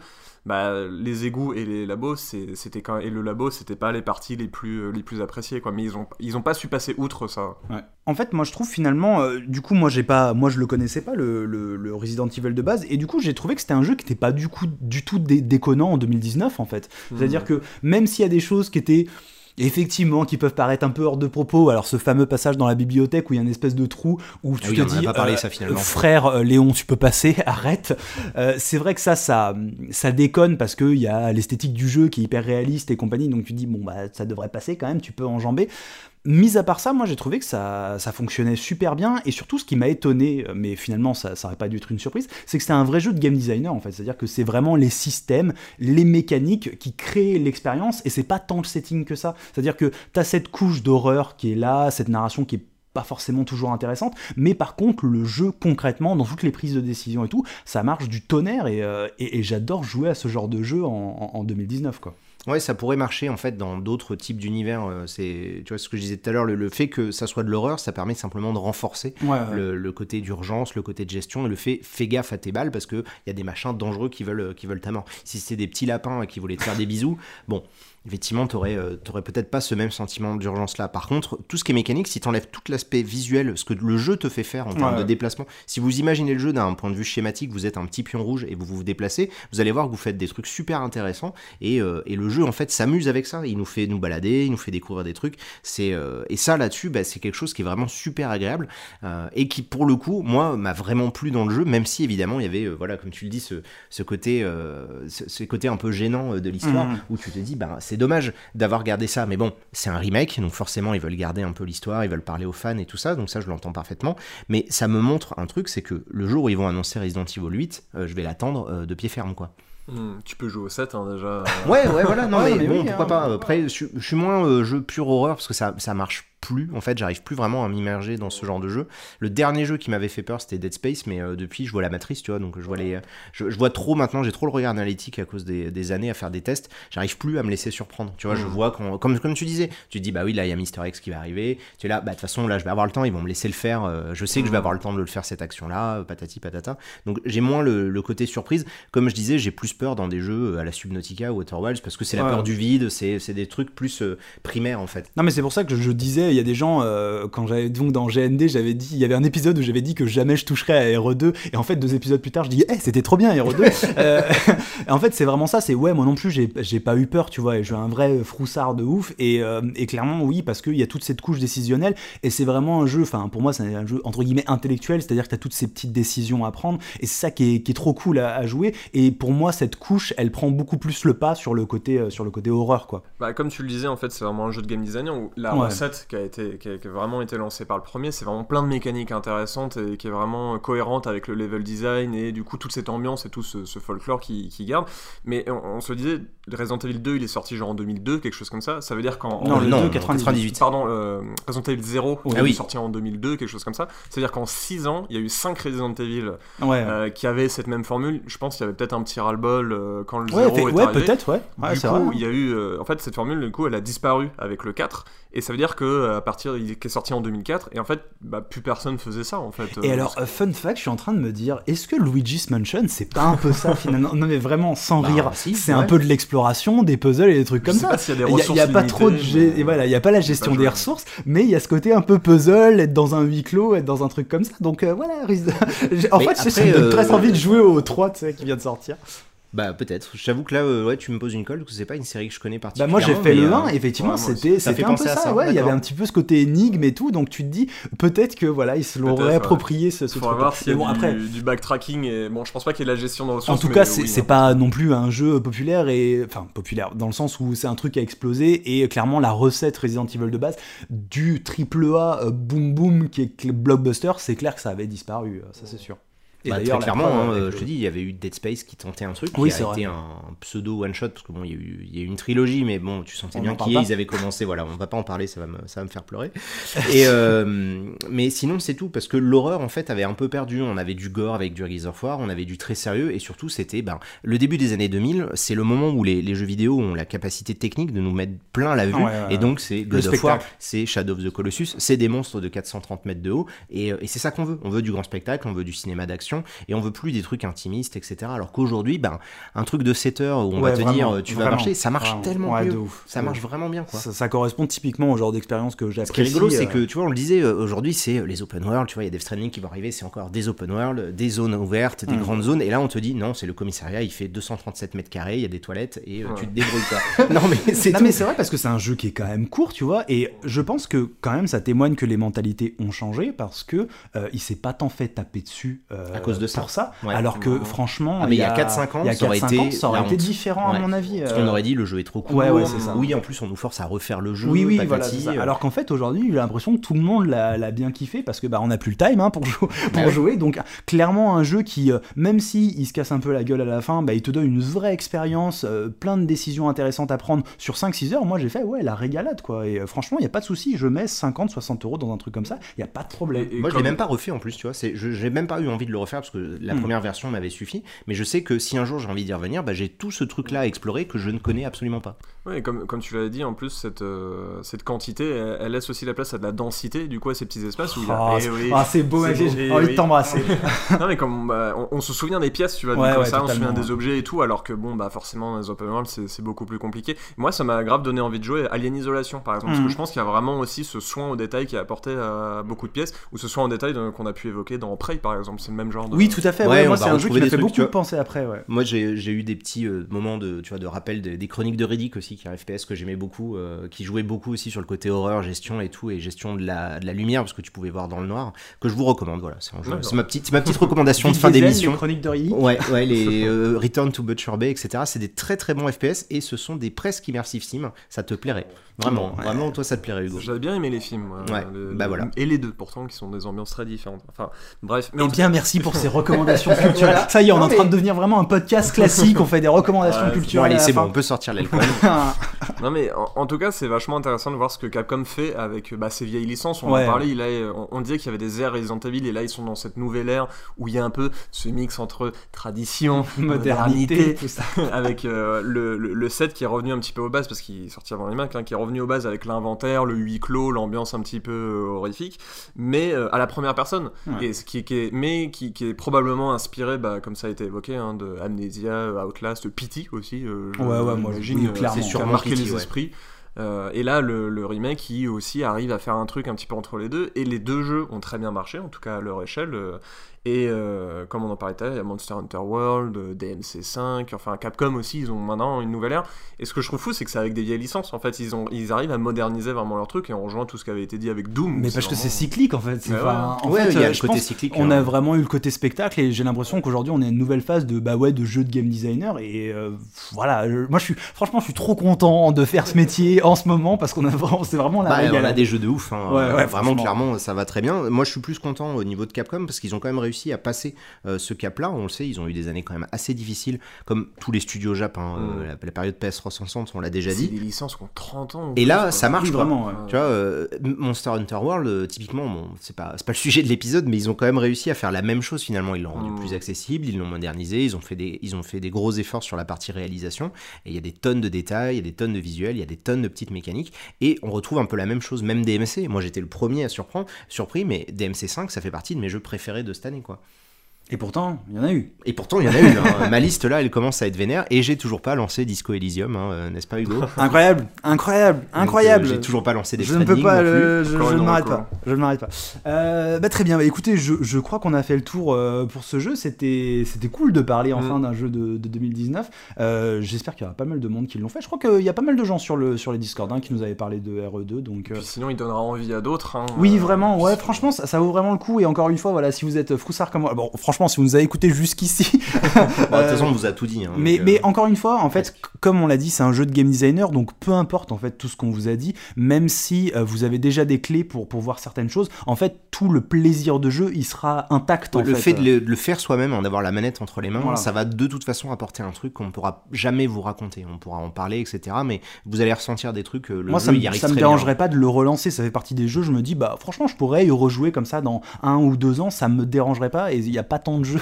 les égouts et les labos, c'était et le labo, c'était pas les parties les plus appréciées, quoi. Mais ils ont pas su passer outre ça. Ouais. En fait, moi je trouve finalement, du coup moi je le connaissais pas, le Resident Evil de base, et du coup j'ai trouvé que c'était un jeu qui était pas du tout déconnant en 2019 en fait. C'est-à-dire que même s'il y a des choses qui étaient effectivement qui peuvent paraître un peu hors de propos, alors ce fameux passage dans la bibliothèque où il y a une espèce de trou où tu te dis frère Léon, tu peux passer, arrête. C'est vrai que ça déconne parce qu'il y a l'esthétique du jeu qui est hyper réaliste et compagnie, donc tu te dis ça devrait passer quand même, tu peux enjamber. Mis à part ça, moi j'ai trouvé que ça fonctionnait super bien, et surtout ce qui m'a étonné, mais finalement ça aurait pas dû être une surprise, c'est que c'était un vrai jeu de game designer en fait, c'est-à-dire que c'est vraiment les systèmes, les mécaniques qui créent l'expérience, et c'est pas tant le setting que ça, c'est-à-dire que t'as cette couche d'horreur qui est là, cette narration qui est pas forcément toujours intéressante, mais par contre le jeu concrètement, dans toutes les prises de décision et tout, ça marche du tonnerre, et j'adore jouer à ce genre de jeu en 2019 quoi. Ouais, ça pourrait marcher en fait dans d'autres types d'univers. Tu vois ce que je disais tout à l'heure, le fait que ça soit de l'horreur, ça permet simplement de renforcer le côté d'urgence, le côté de gestion, et le fait fais gaffe à tes balles parce que il y a des machins dangereux qui veulent ta mort. Si c'était des petits lapins qui voulaient te faire des bisous, bon. Effectivement, t'aurais peut-être pas ce même sentiment d'urgence-là. Par contre, tout ce qui est mécanique, si t'enlèves tout l'aspect visuel, ce que le jeu te fait faire en termes de déplacement, si vous imaginez le jeu d'un point de vue schématique, vous êtes un petit pion rouge et vous déplacez, vous allez voir que vous faites des trucs super intéressants et le jeu, en fait, s'amuse avec ça. Il nous fait nous balader, il nous fait découvrir des trucs. Et ça, là-dessus, c'est quelque chose qui est vraiment super agréable et qui, pour le coup, moi, m'a vraiment plu dans le jeu, même si, évidemment, il y avait, comme tu le dis, ce côté un peu gênant de l'histoire où tu te dis, c'est dommage d'avoir gardé ça, mais bon, c'est un remake, donc forcément ils veulent garder un peu l'histoire, ils veulent parler aux fans et tout ça, donc ça je l'entends parfaitement, mais ça me montre un truc, c'est que le jour où ils vont annoncer Resident Evil 8, je vais l'attendre de pied ferme, quoi. Tu peux jouer au 7 déjà. Ouais, voilà, non mais bon, pourquoi pas. Après, je suis moins jeu pur horreur, parce que ça marche plus, en fait, j'arrive plus vraiment à m'immerger dans ce genre de jeu. Le dernier jeu qui m'avait fait peur, c'était Dead Space, mais depuis, je vois la matrice, tu vois, donc je vois trop maintenant, j'ai trop le regard analytique à cause des années à faire des tests, j'arrive plus à me laisser surprendre, tu vois, je vois comme tu disais, tu te dis, bah oui, là, il y a Mister X qui va arriver, tu es là, de toute façon, là, je vais avoir le temps, ils vont me laisser le faire, je sais que je vais avoir le temps de le faire, cette action-là, patati patata, donc j'ai moins le côté surprise, comme je disais, j'ai plus peur dans des jeux à la Subnautica ou Outer Wilds, parce que c'est la peur du vide, c'est des trucs plus primaires, en fait. Non, mais c'est pour ça que je disais, il y a des gens, quand j'avais donc dans GND, j'avais dit, il y avait un épisode où j'avais dit que jamais je toucherais à RE2, et en fait 2 épisodes plus tard je dis c'était trop bien RE2. En fait c'est vraiment ça, c'est moi non plus j'ai pas eu peur, tu vois, et je suis un vrai froussard de ouf, et clairement oui, parce qu'il y a toute cette couche décisionnelle, et c'est vraiment un jeu, enfin pour moi c'est un jeu entre guillemets intellectuel, c'est-à-dire que t'as toutes ces petites décisions à prendre, et c'est ça qui est trop cool à jouer, et pour moi cette couche elle prend beaucoup plus le pas sur le côté horreur, quoi. Comme tu le disais, en fait c'est vraiment un jeu de game designer où la recette qui a vraiment été lancée par le premier, c'est vraiment plein de mécaniques intéressantes et qui est vraiment cohérente avec le level design et du coup toute cette ambiance et tout ce folklore qui garde. Mais on se disait, Resident Evil 2 il est sorti genre en 2002, quelque chose comme ça veut dire qu'en... Non, le 2, 98. Pardon, Resident Evil 0 il est sorti en 2002, quelque chose comme ça veut dire qu'en 6 ans il y a eu 5 Resident Evil qui avaient cette même formule. Je pense qu'il y avait peut-être un petit ras-le-bol quand le 0 est arrivé. Peut-être, du coup, il y a eu en fait cette formule, du coup elle a disparu avec le 4, et ça veut dire que à partir il est sorti en 2004, et en fait plus personne faisait ça en fait. Et alors fun fact, je suis en train de me dire, est-ce que Luigi's Mansion c'est pas un peu ça finalement? Non mais vraiment sans rire, si, c'est un peu de l'exploration, des puzzles et des trucs comme ça. Il y a pas trop de et voilà, il y a pas la gestion des ressources, mais il y a ce côté un peu puzzle, être dans un huis clos, être dans un truc comme ça. Donc voilà, en fait ça me donne très envie de jouer au 3, tu sais, qui vient de sortir. Bah peut-être, j'avoue que là tu me poses une colle parce que c'est pas une série que je connais particulièrement. Moi j'ai fait le 1, effectivement c'était un peu ça, il y avait un petit peu ce côté énigme et tout, donc tu te dis peut-être que voilà, ils se l'auraient approprié ce truc. On va voir s'il y a du backtracking, et bon, je pense pas qu'il y ait de la gestion dans le sens. En tout cas, c'est pas non plus un jeu populaire, populaire dans le sens où c'est un truc qui a explosé, et clairement la recette Resident Evil de base du AAA boom boom qui est blockbuster, c'est clair que ça avait disparu, ça c'est sûr. Et d'ailleurs, très clairement, je te dis, il y avait eu Dead Space qui tentait un truc, qui a été un pseudo one shot, parce que bon, il y a eu une trilogie, mais bon, tu sentais bien qu'ils avaient commencé, voilà, on va pas en parler, ça va me faire pleurer. Et mais sinon c'est tout, parce que l'horreur en fait avait un peu perdu. On avait du gore avec du Gears of War, on avait du très sérieux, et surtout c'était le début des années 2000, c'est le moment où les jeux vidéo ont la capacité technique de nous mettre plein la vue, et donc c'est God of War, c'est Shadow of the Colossus, c'est des monstres de 430 mètres de haut, et c'est ça qu'on veut. On veut du grand spectacle, on veut du cinéma d'action, et on veut plus des trucs intimistes, etc. Alors qu'aujourd'hui, un truc de 7 heures où on va te dire tu vas marcher, ça marche tellement mieux, ça marche vraiment bien, quoi. Ça correspond typiquement au genre d'expérience que j'apprécie. Ce qui est rigolo, c'est que tu vois, on le disait, aujourd'hui c'est les open world, tu vois, il y a Death Stranding qui va arriver, c'est encore des open world, des zones ouvertes, des grandes zones, et là on te dit non, c'est le commissariat, il fait 237 mètres carrés, il y a des toilettes et tu te débrouilles, quoi. Non mais c'est vrai, parce que c'est un jeu qui est quand même court, tu vois, et je pense que quand même ça témoigne que les mentalités ont changé, parce que il s'est pas tant fait taper dessus à cause de ça. Pour ça, alors que franchement, il y a 4-5 ans, ça aurait été différent à mon avis. Parce qu'on aurait dit le jeu est trop court. C'est ça. Oui, en plus on nous force à refaire le jeu. Oui, voilà, c'est ça. Alors qu'en fait aujourd'hui, j'ai l'impression que tout le monde l'a bien kiffé, parce que on n'a plus le time pour jouer. Donc clairement un jeu qui, même si il se casse un peu la gueule à la fin, il te donne une vraie expérience, plein de décisions intéressantes à prendre sur 5-6 heures. Moi j'ai fait la régalade, quoi. Et franchement il y a pas de souci, je mets 50-60 € dans un truc comme ça, il y a pas de problème. Moi je l'ai même pas refait en plus, tu vois. J'ai même pas eu envie de le refaire. faire parce que la première version m'avait suffi, mais je sais que si un jour j'ai envie d'y revenir, j'ai tout ce truc là à explorer que je ne connais absolument pas. Oui, comme tu l'as dit, en plus cette quantité elle laisse aussi la place à de la densité, du coup à ces petits espaces où c'est beau, j'ai envie de t'embrasser. Non mais comme on se souvient des pièces, tu vois, comme ça, on se souvient des objets et tout, alors que forcément les open world c'est beaucoup plus compliqué. Moi ça m'a grave donné envie de jouer Alien Isolation par exemple, parce que je pense qu'il y a vraiment aussi ce soin au détail qui est apporté à beaucoup de pièces, ou ce soin au détail qu'on a pu évoquer dans Prey par exemple, c'est le même genre de... Oui, tout à fait, moi c'est un jeu qui m'a fait beaucoup penser après. Moi j'ai eu des petits moments de rappel des chroniques de Riddick aussi, qui est un FPS que j'aimais beaucoup, qui jouait beaucoup aussi sur le côté horreur, gestion et tout, et gestion de la lumière, parce que tu pouvais voir dans le noir, que je vous recommande. Voilà, c'est un jeu, c'est ma petite recommandation de fin d'émission. Les chroniques de Riddick. Ouais, les Return to Butcher Bay, etc. C'est des très très bons FPS, et ce sont des presque immersive sim. Ça te plairait vraiment, toi ça te plairait, Hugo. J'avais bien aimé les films, voilà. Et les deux pourtant, qui sont des ambiances très différentes. Enfin bref. Mais bien merci pour ces recommandations culturelles. Ça y est, on est en train de devenir vraiment un podcast classique. On fait des recommandations culturelles. Allez, c'est bon, on peut sortir l'alcool. Non mais en tout cas c'est vachement intéressant de voir ce que Capcom fait avec ses vieilles licences. On en parlait, on disait qu'il y avait des airs Resident Evil, et là ils sont dans cette nouvelle ère où il y a un peu ce mix entre tradition, modernité, tout ça. Avec le 7 qui est revenu un petit peu aux bases, parce qu'il est sorti avant les Mac, qui est revenu aux bases avec l'inventaire, le huis clos, l'ambiance un petit peu horrifique, mais à la première personne, et qui est probablement inspiré, comme ça a été évoqué, de Amnesia, Outlast, Pity aussi, moi j'imagine clairement, qui a marqué les esprits. Et là le remake qui aussi arrive à faire un truc un petit peu entre les deux, et les deux jeux ont très bien marché, en tout cas à leur échelle, et comme on en parlait tout à l'heure, il y a Monster Hunter World, DMC5, enfin Capcom aussi, ils ont maintenant une nouvelle ère, et ce que je trouve fou c'est que c'est avec des vieilles licences, en fait ils arrivent à moderniser vraiment leur truc, et on rejoint tout ce qui avait été dit avec Doom. Mais parce que c'est cyclique en fait, il y a le côté cyclique, on a vraiment eu le côté spectacle, et j'ai l'impression qu'aujourd'hui on est une nouvelle phase de jeu de game designer, et voilà, moi je suis trop content de faire ce métier en ce moment, parce qu'on a vraiment, c'est vraiment la on a des jeux de ouf, vraiment clairement ça va très bien. Moi je suis plus content au niveau de Capcom, parce qu'ils ont quand même réussi à passer ce cap-là. On le sait, ils ont eu des années quand même assez difficiles, comme tous les studios Jap, la période PS360, on l'a déjà dit. C'est des licences qui ont 30 ans. Et là, ça marche vraiment. Tu vois, Monster Hunter World, typiquement, c'est pas le sujet de l'épisode, mais ils ont quand même réussi à faire la même chose finalement. Ils l'ont rendu plus accessible, ils l'ont modernisé, ils ont fait des gros efforts sur la partie réalisation, et il y a des tonnes de détails, il y a des tonnes de visuels, il y a des tonnes de petites mécaniques, et on retrouve un peu la même chose, même DMC. Moi, j'étais le premier à surpris, mais DMC5, ça fait partie de mes jeux préférés de cette année, quoi. Et pourtant, il y en a eu. Ma liste là, elle commence à être vénère, et j'ai toujours pas lancé Disco Elysium, n'est-ce pas, Hugo ? Incroyable. J'ai toujours pas lancé des Je ne peux pas, je ne m'arrête pas. Très bien, écoutez, je crois qu'on a fait le tour pour ce jeu. C'était cool de parler enfin d'un jeu de 2019. J'espère qu'il y aura pas mal de monde qui l'ont fait. Je crois qu'il y a pas mal de gens sur les Discord qui nous avaient parlé de RE2. Donc, puis sinon, il donnera envie à d'autres. Oui, vraiment, franchement, ça vaut vraiment le coup. Et encore une fois, voilà, si vous êtes froussard comme moi, bon, franchement, si vous nous avez écouté jusqu'ici, de toute façon on vous a tout dit, mais encore une fois, en fait, comme on l'a dit, c'est un jeu de game designer, donc peu importe en fait tout ce qu'on vous a dit, même si vous avez déjà des clés pour voir certaines choses, en fait tout le plaisir de jeu il sera intact. Le fait de le faire soi-même, d'avoir la manette entre les mains, ça va de toute façon apporter un truc qu'on ne pourra jamais vous raconter. On pourra en parler, etc., mais vous allez ressentir des trucs. Moi ça me dérangerait pas de le relancer, ça fait partie des jeux, je me dis franchement je pourrais y rejouer comme ça dans 1 ou 2 ans, ça me dérangerait pas, et il n'y a pas tant de jeux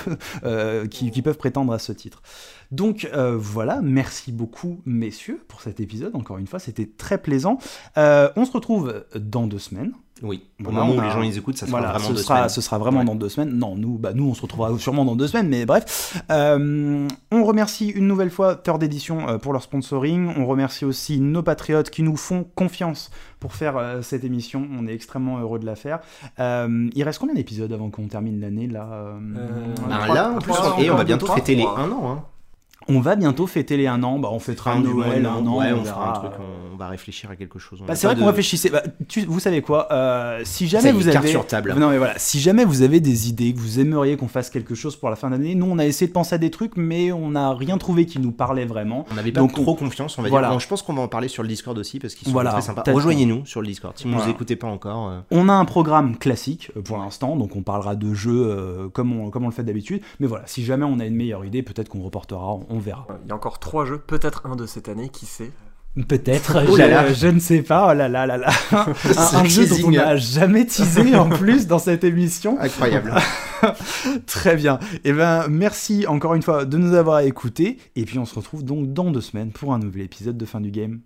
qui peuvent prétendre à ce titre. Donc voilà, merci beaucoup messieurs pour cet épisode, encore une fois c'était très plaisant. On se retrouve dans 2 semaines. Oui, au moment où les gens les écoutent, ça sera vraiment 2 semaines. Ce sera vraiment dans 2 semaines. Non, nous on se retrouvera sûrement dans 2 semaines, mais bref. On remercie une nouvelle fois Third Edition pour leur sponsoring. On remercie aussi nos patriotes qui nous font confiance pour faire cette émission. On est extrêmement heureux de la faire. Il reste combien d'épisodes avant qu'on termine l'année là là, en plus, on va bientôt fêter les 1 an. On va bientôt fêter les 1 an, on fêtera un Noël, 1 an. Ouais, on fera un truc, on va réfléchir à quelque chose. C'est vrai qu'on réfléchissait. Vous savez quoi, si jamais vous avez cartes sur table. Non mais voilà, si jamais vous avez des idées, que vous aimeriez qu'on fasse quelque chose pour la fin d'année, nous on a essayé de penser à des trucs, mais on n'a rien trouvé qui nous parlait vraiment. On n'avait pas trop confiance, on va dire. Bon, je pense qu'on va en parler sur le Discord aussi parce qu'ils sont très sympas. Rejoignez-nous sur le Discord si vous ne nous écoutez pas encore. On a un programme classique pour l'instant, donc on parlera de jeux comme on le fait d'habitude. Mais voilà, si jamais on a une meilleure idée, peut-être qu'on reportera, on verra. Il y a encore 3 jeux, peut-être un de cette année, qui sait. Peut-être, je ne sais pas, oh là là là là. Un jeu dont on n'a jamais teasé en plus dans cette émission. Incroyable. Très bien. Et ben, merci encore une fois de nous avoir écoutés. Et puis, on se retrouve donc dans 2 semaines pour un nouvel épisode de Fin du Game.